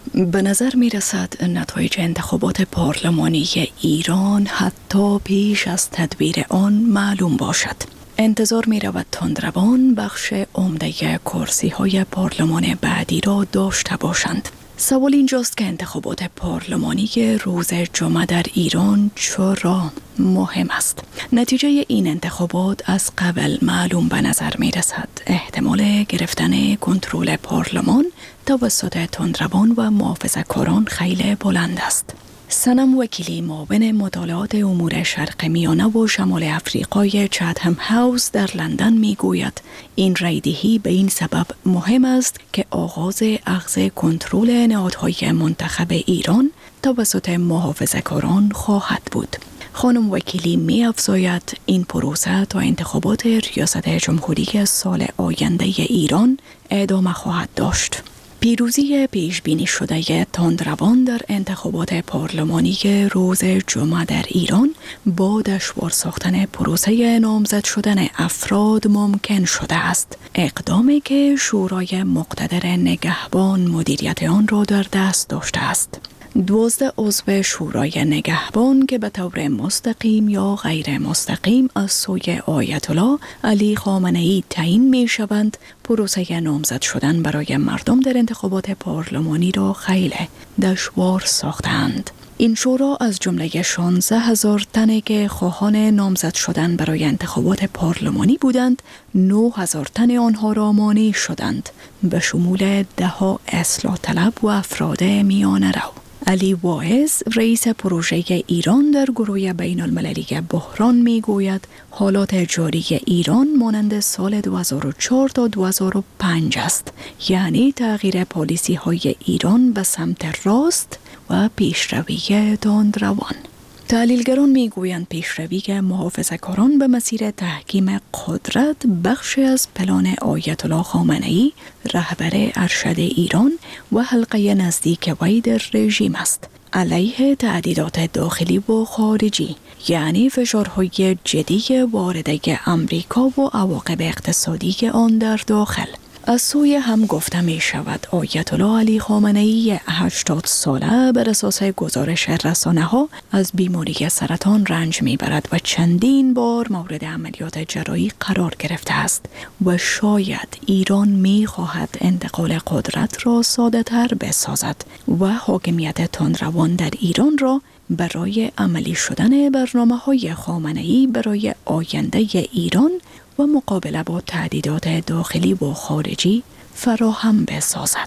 به نظر می رسد نتایج انتخابات پارلمانی ایران حتی پیش از تدبیر آن معلوم باشد. انتظار می رود تندروان بخش عمده کرسی های پارلمان بعدی را داشته باشند. سوال اینجاست که انتخابات پارلمانی روز جمعه در ایران چرا مهم است؟ نتیجه این انتخابات از قبل معلوم به نظر می رسد. احتمال گرفتن کنترل پارلمان توسط تندروان و محافظه‌کاران خیلی بلند است. سنم وکیلی معاون مطالعات امور شرق میانه و شمال افریقای چاتهم هاوس در لندن می گوید این رایدهی به این سبب مهم است که آغاز اخذ کنترل نهادهای منتخب ایران توسط محافظه‌کاران خواهد بود. خانم وکیلی می افزاید این پروسه تا انتخابات ریاست جمهوری سال آینده ایران ادامه خواهد داشت. پیروزی پیش بینی شده تندروان در انتخابات پارلمانی روز جمعه در ایران با دشوار ساختن پروسه نامزد شدن افراد ممکن شده است. اقدامی که شورای مقتدر نگهبان مدیریت آن را در دست داشته است. دوازده عضو شورای نگهبان که به طور مستقیم یا غیر مستقیم از سوی آیت الله علی خامنه‌ای تعیین می شوند، پروسه نامزد شدن برای مردم در انتخابات پارلمانی را خیلی دشوار ساختند. این شورا از جمله شانزده هزار تنی که خواهان نامزد شدن برای انتخابات پارلمانی بودند، نه هزار تن آنها را مانع شدند، به شمول ده ها اصلاح طلب و افراد میانه رو. علی واعظ رئیس پروژه ایران در گروه بین المللی بحران می گوید حالات جاری ایران مانند سال دو هزار و چهار تا دو هزار و پنج است، یعنی تغییر پالیسی های ایران به سمت راست و پیشروی تندروان. تحلیلگران می گویند پیشروی محافظه‌کاران به مسیر تحکیم قدرت بخشی از پلان آیت الله خامنه‌ای رهبر ارشد ایران و حلقه نزدیک وی در رژیم است علیه تهدیدات داخلی و خارجی، یعنی فشارهای جدی وارده امریکا و عواقب اقتصادی آن در داخل. از سوی هم گفته می شود آیت الله علی خامنه‌ای هشتاد ساله بر اساس گزارش رسانه ها از بیماری سرطان رنج می برد و چندین بار مورد عملیات جراحی قرار گرفته است و شاید ایران می خواهد انتقال قدرت را ساده تر بسازد و حاکمیت تندروان در ایران را برای عملی شدن برنامه های خامنه‌ای برای آینده ایران و مقابله با تهدیدات داخلی و خارجی فراهم بسازد.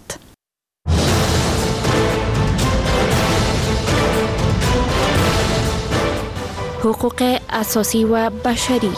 حقوق اساسی و بشری.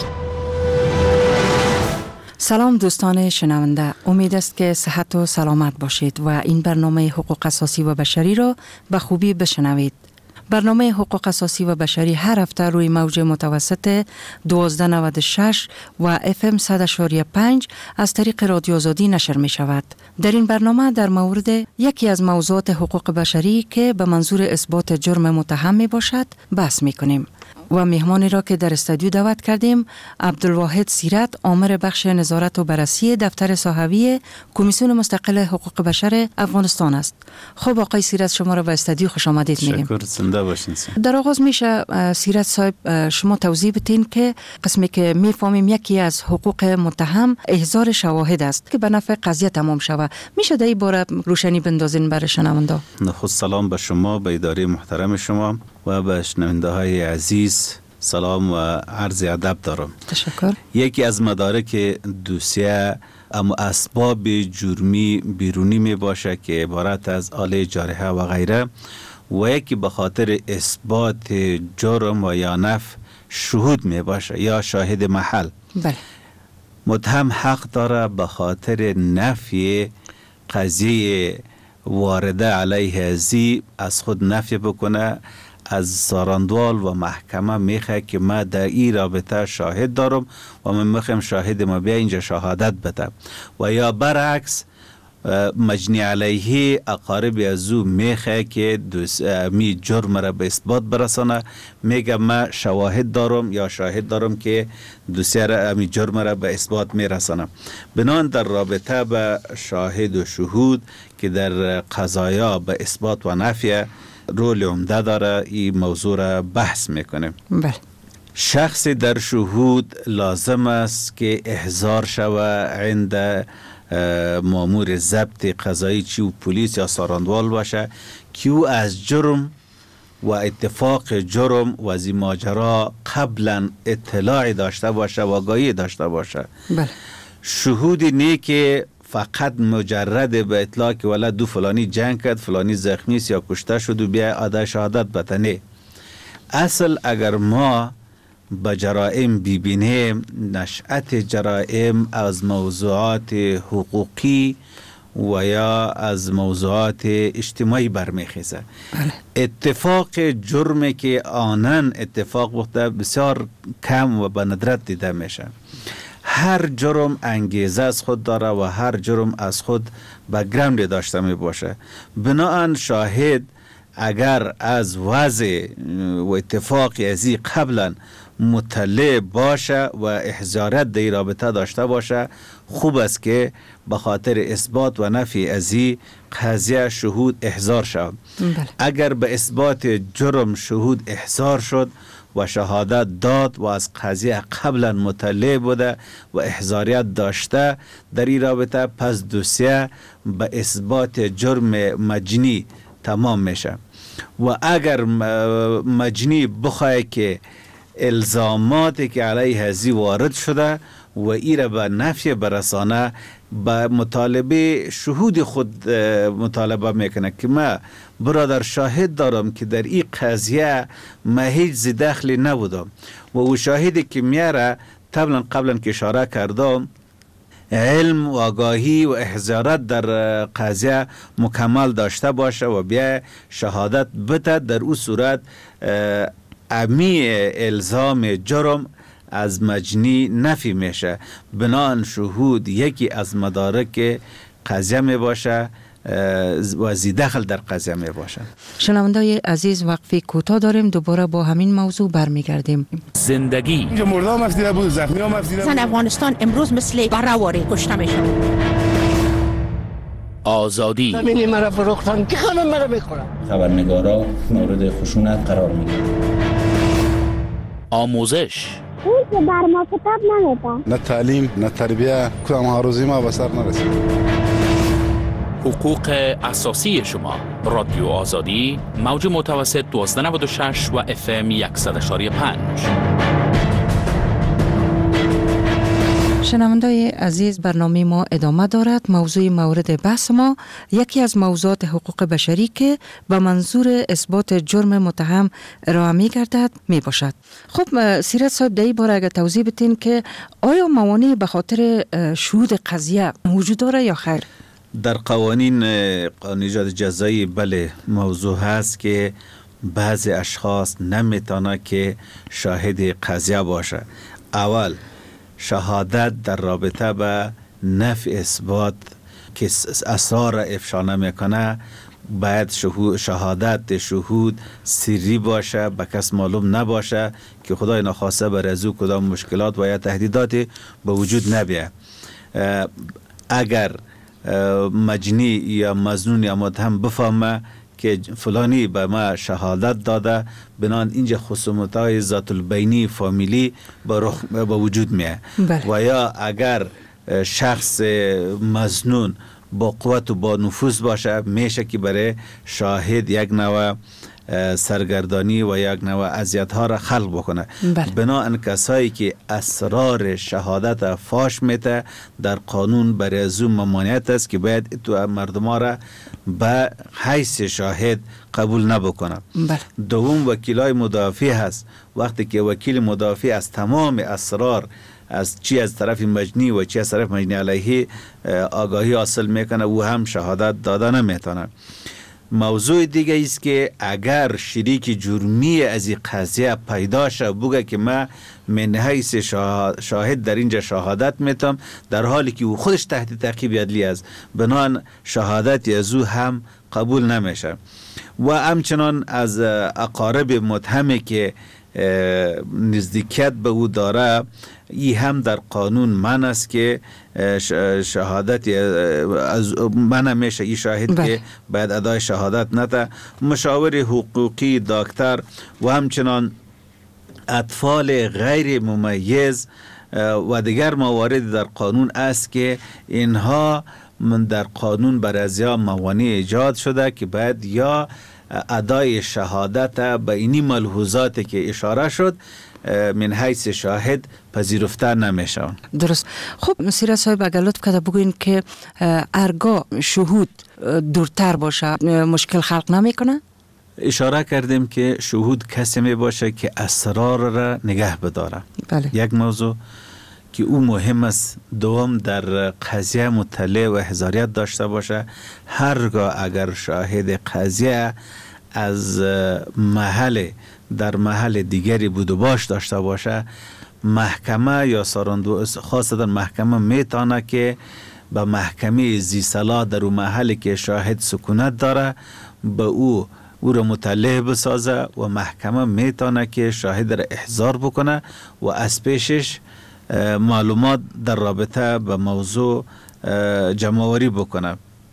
سلام دوستان شنونده، امید است که صحت و سلامت باشید و این برنامه حقوق اساسی و بشری را به خوبی بشنوید. برنامه حقوق اساسی و بشری هر هفته روی موج متوسط دوازده نود و شش و اف ام صد و پنج از طریق رادیو آزادی نشر می شود. در این برنامه در مورد یکی از موضوعات حقوق بشری که به منظور اثبات جرم متهم می باشد بحث می کنیم. و مهمانی را که در استودیو دعوت کردیم عبدالواحد سیرت، آمر بخش نظارت و بررسی دفتر صحوی کمیسیون مستقل حقوق بشر افغانستان است. خب آقای سیرت، شما را به استودیو خوش آمدید میگیم. شکر، زنده باشین. در آغاز میشه سیرت صاحب شما توضیح بدین که قسمی که میفهمیم یکی از حقوق متهم احضار شواهد است که به نفع قضیه تمام شود. میشه در این باره روشنی بندازین برای شنونده؟ نخست سلام به شما، به اداره محترم شما و به شنونده های عزیز سلام و عرض ادب دارم. تشکر. یکی از مدارک دوسیه اما اسباب جرمی بیرونی می باشه که عبارت از آله جارحه و غیره و یکی به خاطر اثبات جرم و یا نفی شهود می باشه یا شاهد محل. بله. متهم حق داره به خاطر نفی قضیه وارده علیه ازی از خود نفی بکنه، از ساراندوال و محکمه میخواه که ما در این رابطه شاهد دارم و من میخوام شاهد ما بیا اینجا شهادت بده، و یا برعکس مجنی علیه اقارب از او میخه که می جرم را به اثبات برسانه، میگه من شواهد دارم یا شاهد دارم که دوسیه را می جرم را به اثبات میرسانه. بنان در رابطه به شاهد و شهود که در قضایا به اثبات و نفی رول عمده داره، این موضوع را بحث میکنه. بله. شخص در شهود لازم است که احضار شوه عند مامور ضبط قضایی، چی و پلیس یا ساراندوال باشه، که او از جرم و اتفاق جرم و زی ماجرا قبلا اطلاع داشته باشه و آگاهی داشته باشه. بله. شهودی نه که فقط مجرد به اطلاع که ولی دو فلانی جنگ کرد، فلانی زخمی است یا کشته شد و بیا آده شهادت بتنه. اصل اگر ما به جرائم ببینیم، نشأت جرائم از موضوعات حقوقی و یا از موضوعات اجتماعی برمیخیزه. بله. اتفاق جرمی که آنن اتفاق بوده بسیار کم و به ندرت دیده میشه. هر جرم انگیزه از خود داره و هر جرم از خود بک‌گراند داشته می باشه. بناهن شاهد اگر از وضع و اتفاقی ازی قبلا مطلع باشه و احضارت در رابطه داشته باشه، خوب است که به خاطر اثبات و نفی ازی قضیه شهود احضار شد. بله. اگر به اثبات جرم شهود احضار شد و شهادت داد و از قضیه قبلا مطلع بوده و احضاریت داشته در این رابطه، پس دوسیه به اثبات جرم مجنی تمام میشه. و اگر مجنی بخواه که الزاماتی که علیه ازی وارد شده و ایره به نفی برسانه، به مطالبه شهود خود مطالبه میکنه که ما برادر شاهد دارم که در این قضیه ما هیچ زی دخلی نبودم و او شاهدی که میاره طبعا قبلا که اشاره کردم علم و آگاهی و احضارت در قضیه مکمل داشته باشه و بیا شهادت بده، در او صورت امی الزام جرم از مجنی نفی میشه. بنان شهود یکی از مدارک قضیه می باشه و زی دخل در قضیه می باشه. شنوندای عزیز، وقفی کوتاه داریم، دوباره با همین موضوع برمیگردیم. زندگی اینجا مرده هم افزیده بود، زخمی هم افزیده بود. زن افغانستان امروز مثل برهواری کشته میشه. آزادی زمینی مرا فروختن، که خانم مرا بخورم. خبرنگارا مورد خشونت قرار میگیرن. آموزش اون که بر ما کتاب نمیده، نه تعلیم نه تربیه، کدام ها روزی ما به سر نرسید. حقوق اساسی شما. رادیو آزادی، موج متوسط دوازده نود و شش و اف ام صد و پنج. شنوندای عزیز، برنامه ما ادامه دارد. موضوع مورد بحث ما یکی از موضوعات حقوق بشری که به منظور اثبات جرم متهم ارائه می گردد می باشد. خب سیرت صاحب، در این باره اگر توضیح بدین که آیا موانع به خاطر شهود قضیه وجود داره یا خیر؟ در قوانین قانون ایجاد جزایی بله موضوع هست که بعضی اشخاص نمیتونه که شاهد قضیه باشه. اول شهادت در رابطه به نفی اثبات که اسرار افشا نمیکنه، باید شهادت شهود سری باشه، به کس معلوم نباشه که خدای نخواسته بر از او کدام مشکلات و یا تهدیدات به وجود نبیه. اگر مجنی یا مظنون یا متهم بفهمه که فلانی به ما شهادت داده، بنان اینجا خصومت‌های ذات البینی فامیلی به وجود میه. و یا اگر شخص مظنون با قوت و با نفوذ باشه، میشه که برای شاهد یک نوع سرگردانی و یک نوع اذیت ها را خلق بکنه. بناهن کسایی که اسرار شهادت فاش میته، در قانون برای از اون ممانعت است که باید تو مردم ها را به حیث شاهد قبول نبکنه. دوم وکیلای مدافع هست. وقتی که وکیل مدافع از تمام اسرار از چی از طرف مجنی و چی از طرف مجنی علیه آگاهی حاصل میکنه، او هم شهادت داده نمیتونه. موضوع دیگه است که اگر شریک جرمی از این قضیه پیدا شه بگه که من من حیث شاهد در اینجا شهادت میتم، در حالی که او خودش تحت تعقیب عدلی است، بنان شهادت از او هم قبول نمیشه. و همچنان از اقارب متهمی که نزدیکیت به او داره، ای هم در قانون من است که شهادت از من میشه ای شاهد بله. که باید ادای شهادت نده. مشاور حقوقی، دکتر و همچنان اطفال غیر ممیز و دیگر موارد در قانون است که اینها من در قانون بر ازیا موانع ایجاد شده که باید یا ادای شهادت به اینی ملحوظاتی که اشاره شد من حیث شاهد پذیرفته نمیشه. درست. خب سیرت صاحب اگر لطف کرده بگوین که ارگاه شهود دورتر باشه مشکل خلق نمیکنه؟ اشاره کردیم که شهود کسی می باشه که اسرار را نگه بداره. بله. یک موضوع که او مهم است. دوم در قضیه مطلع و حضاریت داشته باشه. هرگاه اگر شاهد قضیه از محل در محل دیگری بود و باش داشته باشه، محکمه یا ساراندو خاصتا محکمه میتونه که به محکمه زی صلاح در اون محلی که شاهد سکونت داره به او او را مطلع بسازه و محکمه میتونه که شاهد را احضار بکنه و از پیشش معلومات در رابطه به موضوع جمع‌آوری بکنه.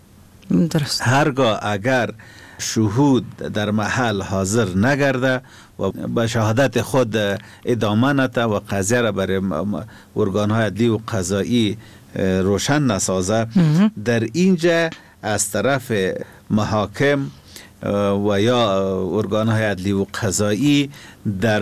درست. هرگاه اگر شهود در محل حاضر نگرده و به شهادت خود ادامه نده و قضیه را برای ارگان‌های عدلی و قضایی روشن نسازه، در اینجا از طرف محاکم و یا ارگان‌های عدلی و قضایی در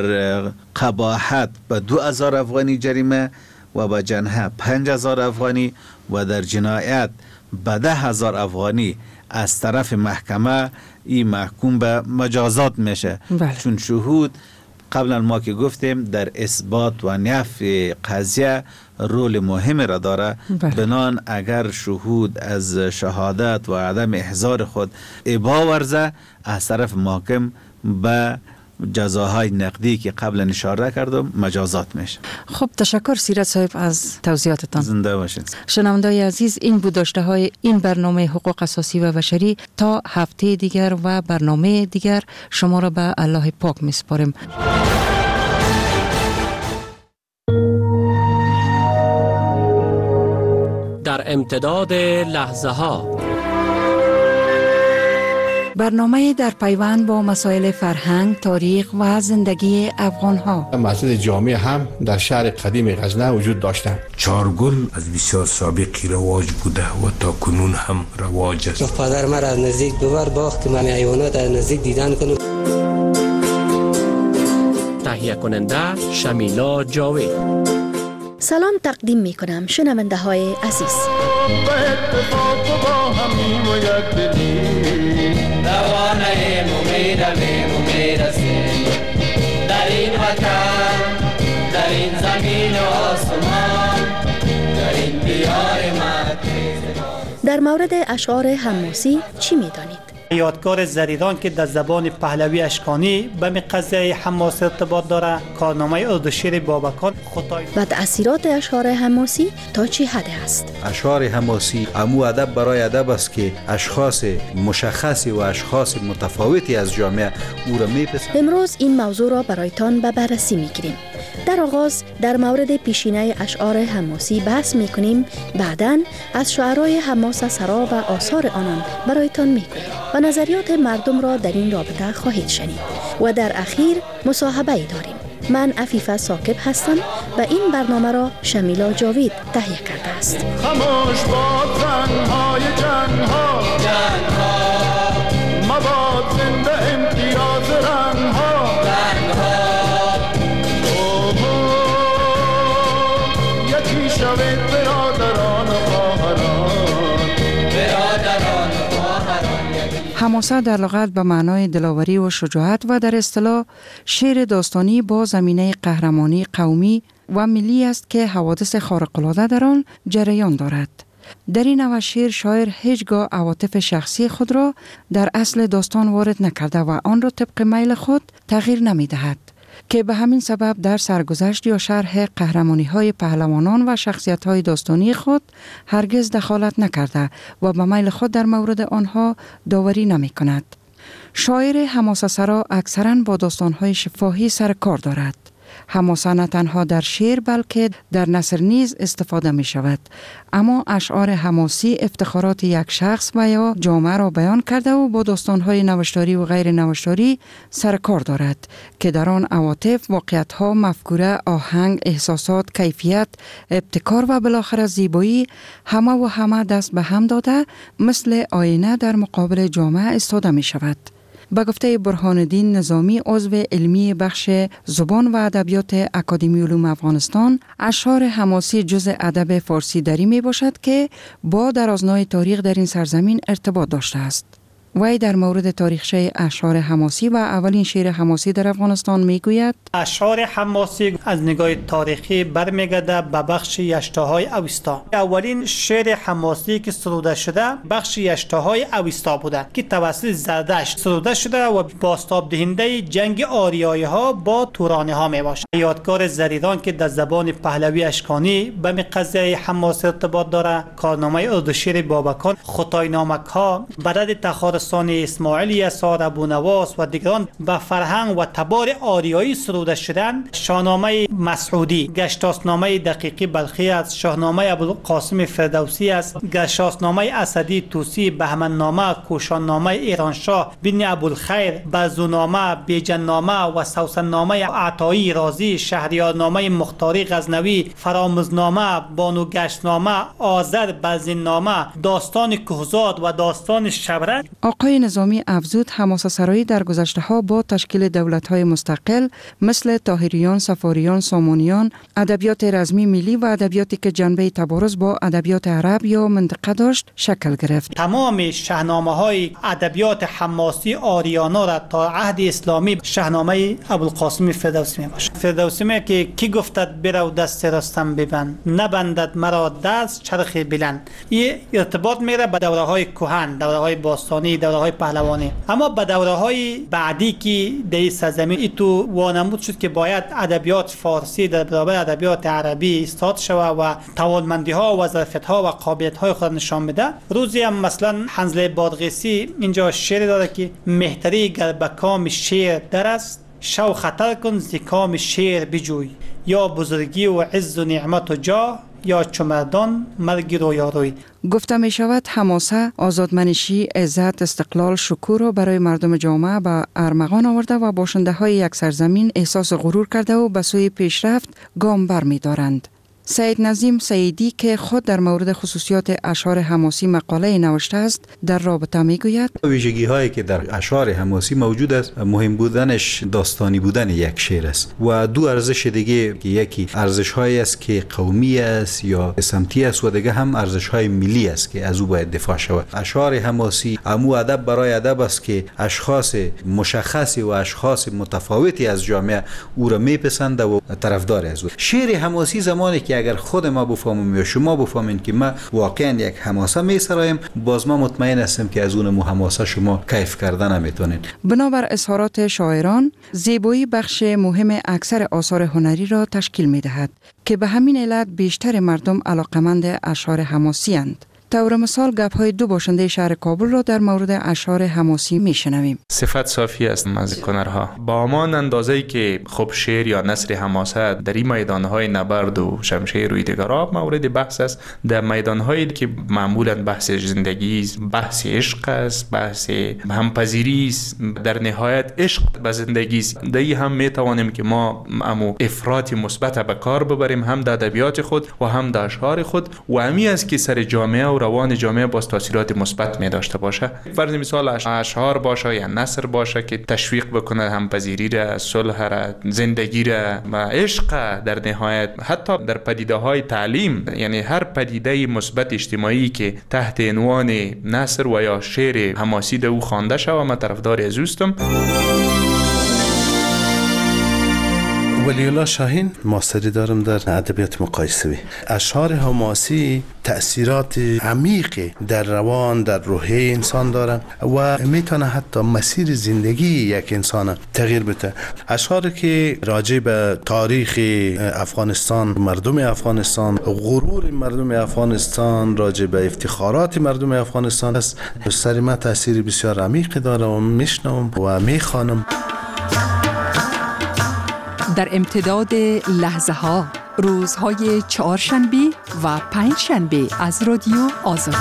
قباحت به دو هزار افغانی جریمه و به جنحه پنج هزار افغانی و در جنایت به ده هزار افغانی از طرف محکمه این محکوم به مجازات میشه. بله. چون شهود قبلا ما که گفتیم در اثبات و نفی قضیه رول مهم را داره. بله. بنان اگر شهود از شهادت و عدم احضار خود ابا ورزه، از طرف محکم به جزاهای نقدی که قبلا اشاره کردم مجازات میشه. خب تشکر سیرت صاحب از توضیحاتتان. زنده باشید. شنوندگان عزیز، این بود داشته های این برنامه حقوق اساسی و بشری. تا هفته دیگر و برنامه دیگر شما را به الله پاک میسپاریم. در امتداد لحظه ها برنامه در پیوند با مسائل فرهنگ، تاریخ و زندگی افغان ها. مسجد جامع هم در شهر قدیم غزنه وجود داشتند. چارگل از بسیار سابقی رواج بوده و تا کنون هم رواج است. پدر من از نزدیک دوبار باخت که من حیوانات از نزدیک دیدن کنم. تهیه کننده شمیلا جاوید. سلام تقدیم می کنم شنونده های عزیز. روانه امید امید است در این وطن، در این زمین و آسمان، در این دیار من. در مورد اشعار حماسی چی می دانید؟ یادگار زریدان که در زبان پهلوی اشکانی به می قضیه حماس ارتباط داره، کارنامه اردشیر بابکان خطای. و تأثیرات اشعار حماسی تا چه حد است؟ اشعار حماسی امو ادب برای ادب است که اشخاص مشخصی و اشخاص متفاوتی از جامعه او را میپسند. امروز این موضوع را برایتان به بررسی میگیریم. در آغاز در مورد پیشینه اشعار حماسی بحث میکنیم، بعداً از شعرای حماس سرا و آثار آنان برایتان میگوییم و نظریات مردم را در این رابطه خواهید شنید و در اخیر مصاحبه ای داریم. من عفیفه ثاقب هستم و این برنامه را شمیلا جاوید تهیه کرده است. خاموش باد زنهای جنها جنها مباد زنده امتیاز رنها رنها یکی شوید برادران و خواهران برادران و خواهران. حماسه در لغت به معنای دلاوری و شجاعت و در اصطلاح شعر داستانی با زمینه قهرمانی قومی و ملی است که حوادث خارق‌العاده در آن جریان دارد. در این نوع شعر شاعر هیچگاه عواطف شخصی خود را در اصل داستان وارد نکرده و آن را طبق میل خود تغییر نمی دهد که به همین سبب در سرگذشت یا شرح قهرمانی های پهلوانان و شخصیت های داستانی خود هرگز دخالت نکرده و به میل خود در مورد آنها داوری نمی کند. شاعر حماسه سرا اکثراً با داستان های شفاهی سر کار دارد. حماسه نه تنها در شعر بلکه در نثر نیز استفاده می شود، اما اشعار حماسی افتخارات یک شخص و یا جامعه را بیان کرده و با داستان‌های نوشتاری و غیر نوشتاری سر کار دارد که در آن عواطف، واقعیت‌ها، مفکوره، آهنگ، احساسات، کیفیت، ابتکار و بالاخره زیبایی همه و همه دست به هم داده مثل آینه در مقابل جامعه ایستاده می شود. به گفته برهان الدین نظامی، عضو علمی بخش زبان و ادبیات اکادمی علوم افغانستان، اشعار حماسی جزء ادب فارسی دری می باشد که با درازنای تاریخ در این سرزمین ارتباط داشته است. وی در مورد تاریخچه اشعار حماسی و اولین شعر حماسی در افغانستان می گوید: اشعار حماسی از نگاه تاریخی برمیگرده به بخش یشتاهای اوستا. اولین شعر حماسی که سروده شده بخش یشتاهای اوستا بوده که توسط زردشت سروده شده و بازتاب دهنده جنگ آریایی ها با تورانی ها می باشد. یادگار زریدان که در زبان پهلوی اشکانی به می قضیه حماسی ارتباط داره، کارنامه اردشیر بابکان، خطای نامک ها، برد تخار ثانی اسماعیل یسار، ابونواس و دیگران به فرهنگ و تبار آریایی سروده شدند. شاهنامه مسعودی، گشتاسنامه دقیقی بلخی است، شاهنامه ابوالقاسم فردوسی است، گشتاسنامه اسدی توسی، بهمننامه، کوشاننامه ایرانشاه بن ابوالخیر، بزونامه، بیجننامه و سوسننامه عطایی رازی، شهریارنامه مختاری غزنوی، فراموزنامه، بانوگشتنامه، آذر بزننامه، داستان کهزاد و داستان شبرک. آقای نظامی افزود حماسه سرایی در گذشته ها با تشکیل دولت های مستقل مثل طاهریان، صفاریان، سامانیان، ادبیات رزمی ملی و ادبیاتی که جنبه تبارز با ادبیات عرب یا منطقه داشت شکل گرفت. تمام شاهنامه های ادبیات حماسی آریانا را تا عهد اسلامی شاهنامه ابوالقاسم فردوسی می باشد. فردوسی می که کی گفتد برو دست راستم ببند، نبندد مرا دست چرخ بلند. این ارتباط میره به دوره های کهن، دوره های باستانی، دوره های پهلوانی. اما به دوره های بعدی که در سرزمین ای تو وانمود شد که باید ادبیات فارسی در برابر ادبیات عربی ایستاد شود و توانمندی ها و ظرفیت ها و قابلیت های خود نشان بده. روزی هم مثلا حنظله بادغیسی اینجا شعر داره که مهتری گر به کام شعر در است، شو خطر کن ز کام شعر بجوی، یا بزرگی و عز و نعمت و جاه، یا چمردان مرگ رویاروی. گفته می شود حماسه آزادمنشی، عزت، استقلال، شکوه را برای مردم جامعه به ارمغان آورده و باشنده های یک سرزمین احساس غرور کرده و به سوی پیشرفت گام بر می دارند. سید نظیم سیدی که خود در مورد خصوصیات اشعار حماسی مقاله نوشته است در رابطه می گوید: ویژگی هایی که در اشعار حماسی موجود است، مهم بودنش داستانی بودن یک شعر است و دو ارزش دیگه که یکی ارزش هایی است که قومی است یا سمتی است و دیگه هم ارزش های ملی است که از او باید دفاع شود. اشعار حماسی امو ادب برای ادب است که اشخاص مشخصی و اشخاص متفاوتی از جامعه او را میپسنده و طرفدار از او. شعر حماسی زمانی که اگر خود ما بفهمیم یا شما بفهمین که ما واقعا یک حماسه میسرایم، باز ما مطمئن هستم که از اون حماسه شما کیف کردن نمیتونین. بنابر اظهارات شاعران، زیبایی بخش مهم اکثر آثار هنری را تشکیل میدهد که به همین علت بیشتر مردم علاقمند اشعار حماسی اند. طور مثال گپ‌های دو باشنده شهر کابل را در مورد اشعار حماسی میشنویم. صفت صافی است از کنرها با همان اندازه‌ای که خب شعر یا نثر حماسه در این میدان‌های نبرد و شمشیر روی دیگرها مورد بحث است، در میدان‌هایی که معمولاً بحث زندگی است، بحث عشق است، بحث همپذیری است، در نهایت عشق به زندگی است، در این هم میتوانیم که ما امو افراط مثبت به کار ببریم، هم در ادبیات خود و هم در اشعار خود، و همین است که سر جامعه و روان جامعه باز تاثیرات مثبت می داشته باشه. فرض مثال اشعار باشه یا نثر باشه که تشویق بکنه همپذیری را، صلح را، زندگی را و عشق در نهایت. حتی در پدیده های تعلیم، یعنی هر پدیده مثبت اجتماعی که تحت عنوان نثر و یا شعر حماسی در او خوانده شود، من طرفدار از اوستم. ولی الله شاهین ماستری دارم در ادبیات مقایسوی. اشعار حماسی تأثیرات عمیقی در روان، در روحیه انسان داره و میتونه حتی مسیر زندگی یک انسان تغییر بده. اشعاری که راجع به تاریخ افغانستان، مردم افغانستان، غرور مردم افغانستان، راجع به افتخارات مردم افغانستان است، سر من تأثیر بسیار عمیقی داره و میشنوم و میخوانم. در امتداد لحظه ها، روزهای چهارشنبه و پنج شنبه از رادیو آزادی.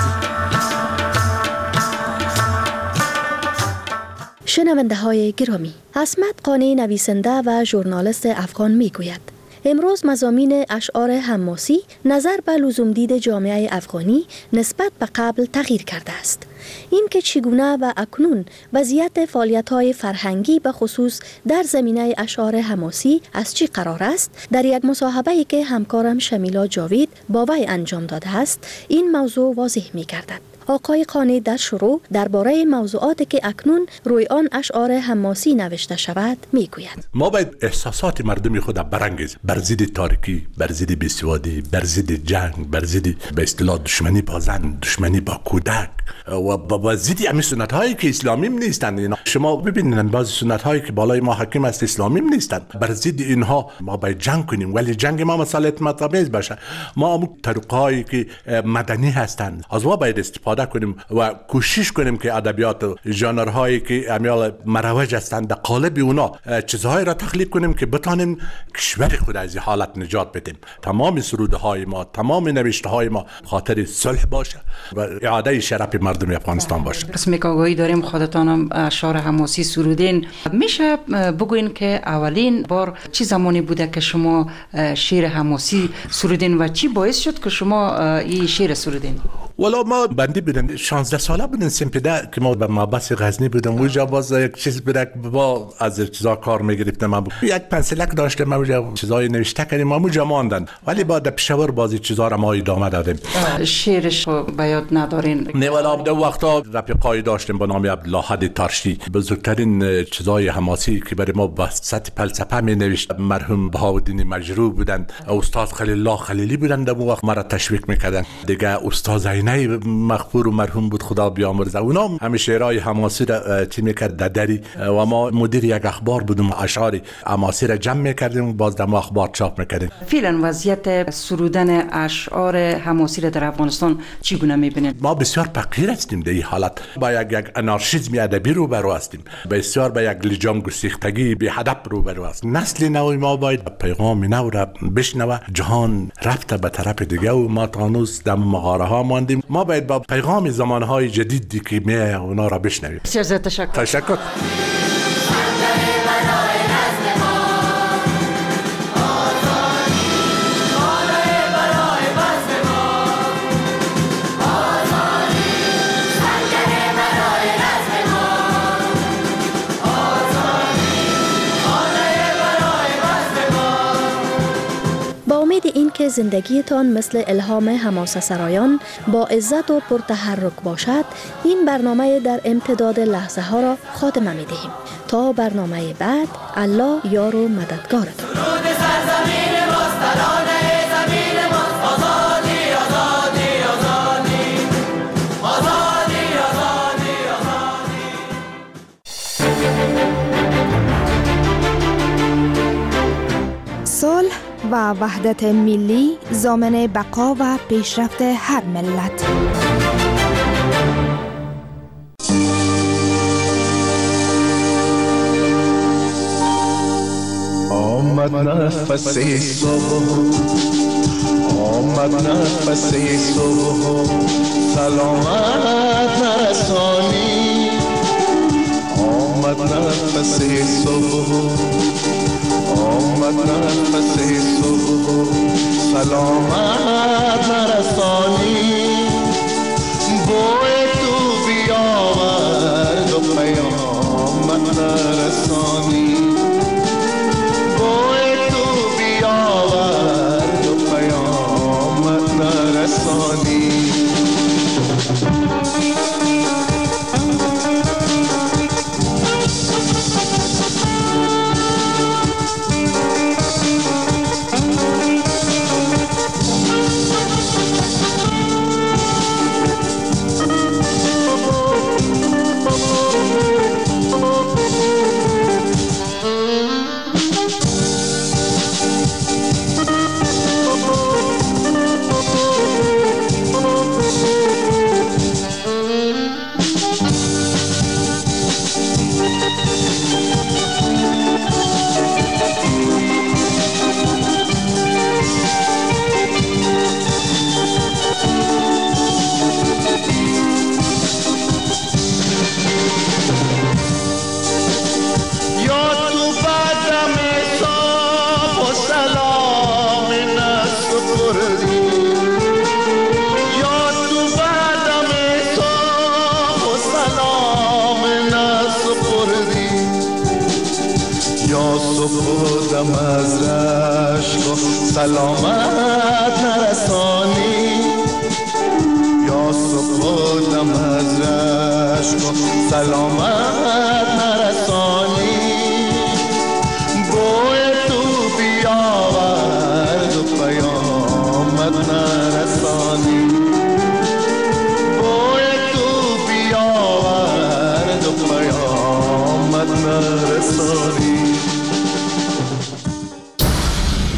شنونده های گرامی، عصمت قانی نویسنده و ژورنالیست افغان می گوید امروز مضامین اشعار حماسی نظر به لزومدید جامعه افغانی نسبت به قبل تغییر کرده است. این که چگونه و اکنون وضعیت فعالیت‌های فرهنگی به خصوص در زمینه اشعار حماسی از چی قرار است، در یک مصاحبه‌ای که همکارم شمیلا جاوید با وی انجام داده است این موضوع واضح می‌گردد. آقای قانی در شروع درباره موضوعاتی که اکنون روی آن اشعار حماسی نوشته شود میگوید. ما باید احساسات مردم خود برانگیزیم، بر ضد تاریکی، بر ضد بیسوادی، بر ضد جنگ، بر ضد به اصطلاح دشمنی با زن، دشمنی با کودک و با ضد همین سنت هایی که اسلامی نیستند. اینا شما ببینید بعضی سنت هایی که بالای ما حاکم است اسلامی نیستند. بر ضد اینها ما باید جنگ کنیم، ولی جنگ ما مثلا متمایز باشه. ما هم طریقایی که مدنی هستند از ما باید استفاده کنیم و کوشش کنیم که ادبیات ژانرهایی که امیال مروج هستند در قالب اونا چیزهایی را تخلیق کنیم که بتانیم کشور خود از این حالت نجات بدیم. تمام سرودهای ما، تمام نوشته‌های ما خاطر صلح باشه و اعاده شرف مردم افغانستان باشه. قسمی که آگاهی داریم خودتانم اشعار حماسی سرودین، میشه بگوین که اولین بار چی زمانی بوده که شما شعر حماسی سرودین و چی باعث شد که شما این شعر سرودین؟ والا ما بندی بودن شانزده ساله بودن سمپیده که ما به مباحث غزنی بودم. اونجا باز یک چیز بوده با از چیزا کار میگرفتم. من یک پنسلک داشتم، ما اونجا چیزای نوشته کردیم، ما اونجا ماندن، ولی بعد پیشور بازی چیزا را ما ادامه دادیم. شعرش به یاد ندارین؟ نه والا در وقتا رفیقای داشتیم به نام عبدالله تارشی، بزرگترین چیزای حماسی که برای ما با سطح فلسفه می نوشت. مرحوم بهاءالدین مجروح بودن، استاد خلیل الله خلیلی بودن، در وقت مرا تشویق میکردن. دیگه استاد نه مغفور و مرحوم بود خدا بیامرزه. اونا همه شعرهای حماسی را چی میکرد در دری و ما مدیر یک اخبار بودیم، اشعار حماسی را جمع میکردیم باز در اخبار چاپ میکردیم. فعلا وضعیت سرودن اشعار حماسی را در افغانستان چگونه میبینید؟ ما بسیار فقیر هستیم در این حالت، با یک یک انارشیسم ادبی روبرو هستیم، بسیار با یک لجام گسیختگی بی هدف روبرو هستیم. نسل نو ما باید پیغام نو را بشنوه. جهان رفته به طرف دیگه و ما تانوس در مغاره ها ماندیم. ما باید با پیغام زمانهای جدیدی که می اونا را بشنویم. بسیار تشکر. تشکر. این که زندگیتان مثل الهام حماسه سرایان با عزت و پرتحرک باشد، این برنامه در امتداد لحظه ها را خاتمه می دهیم. تا برنامه بعد، الله یار و مددگارتان. صلح و وحدت ملی ضامن بقا و پیشرفت هر ملت. آمد نفس صبح، آمد نفس صبح، سلامت نرسانی. آمد نفس صبح، آمد نفس صبح، سلامت نرسانی. بوی تو بیاورد و پیامت نرسانی. بوی تو بیاورد و پیامت نرسانی. و دم از رشک و سلامت نرسانی یا صبح و دم از رشک و سلامت نرسانی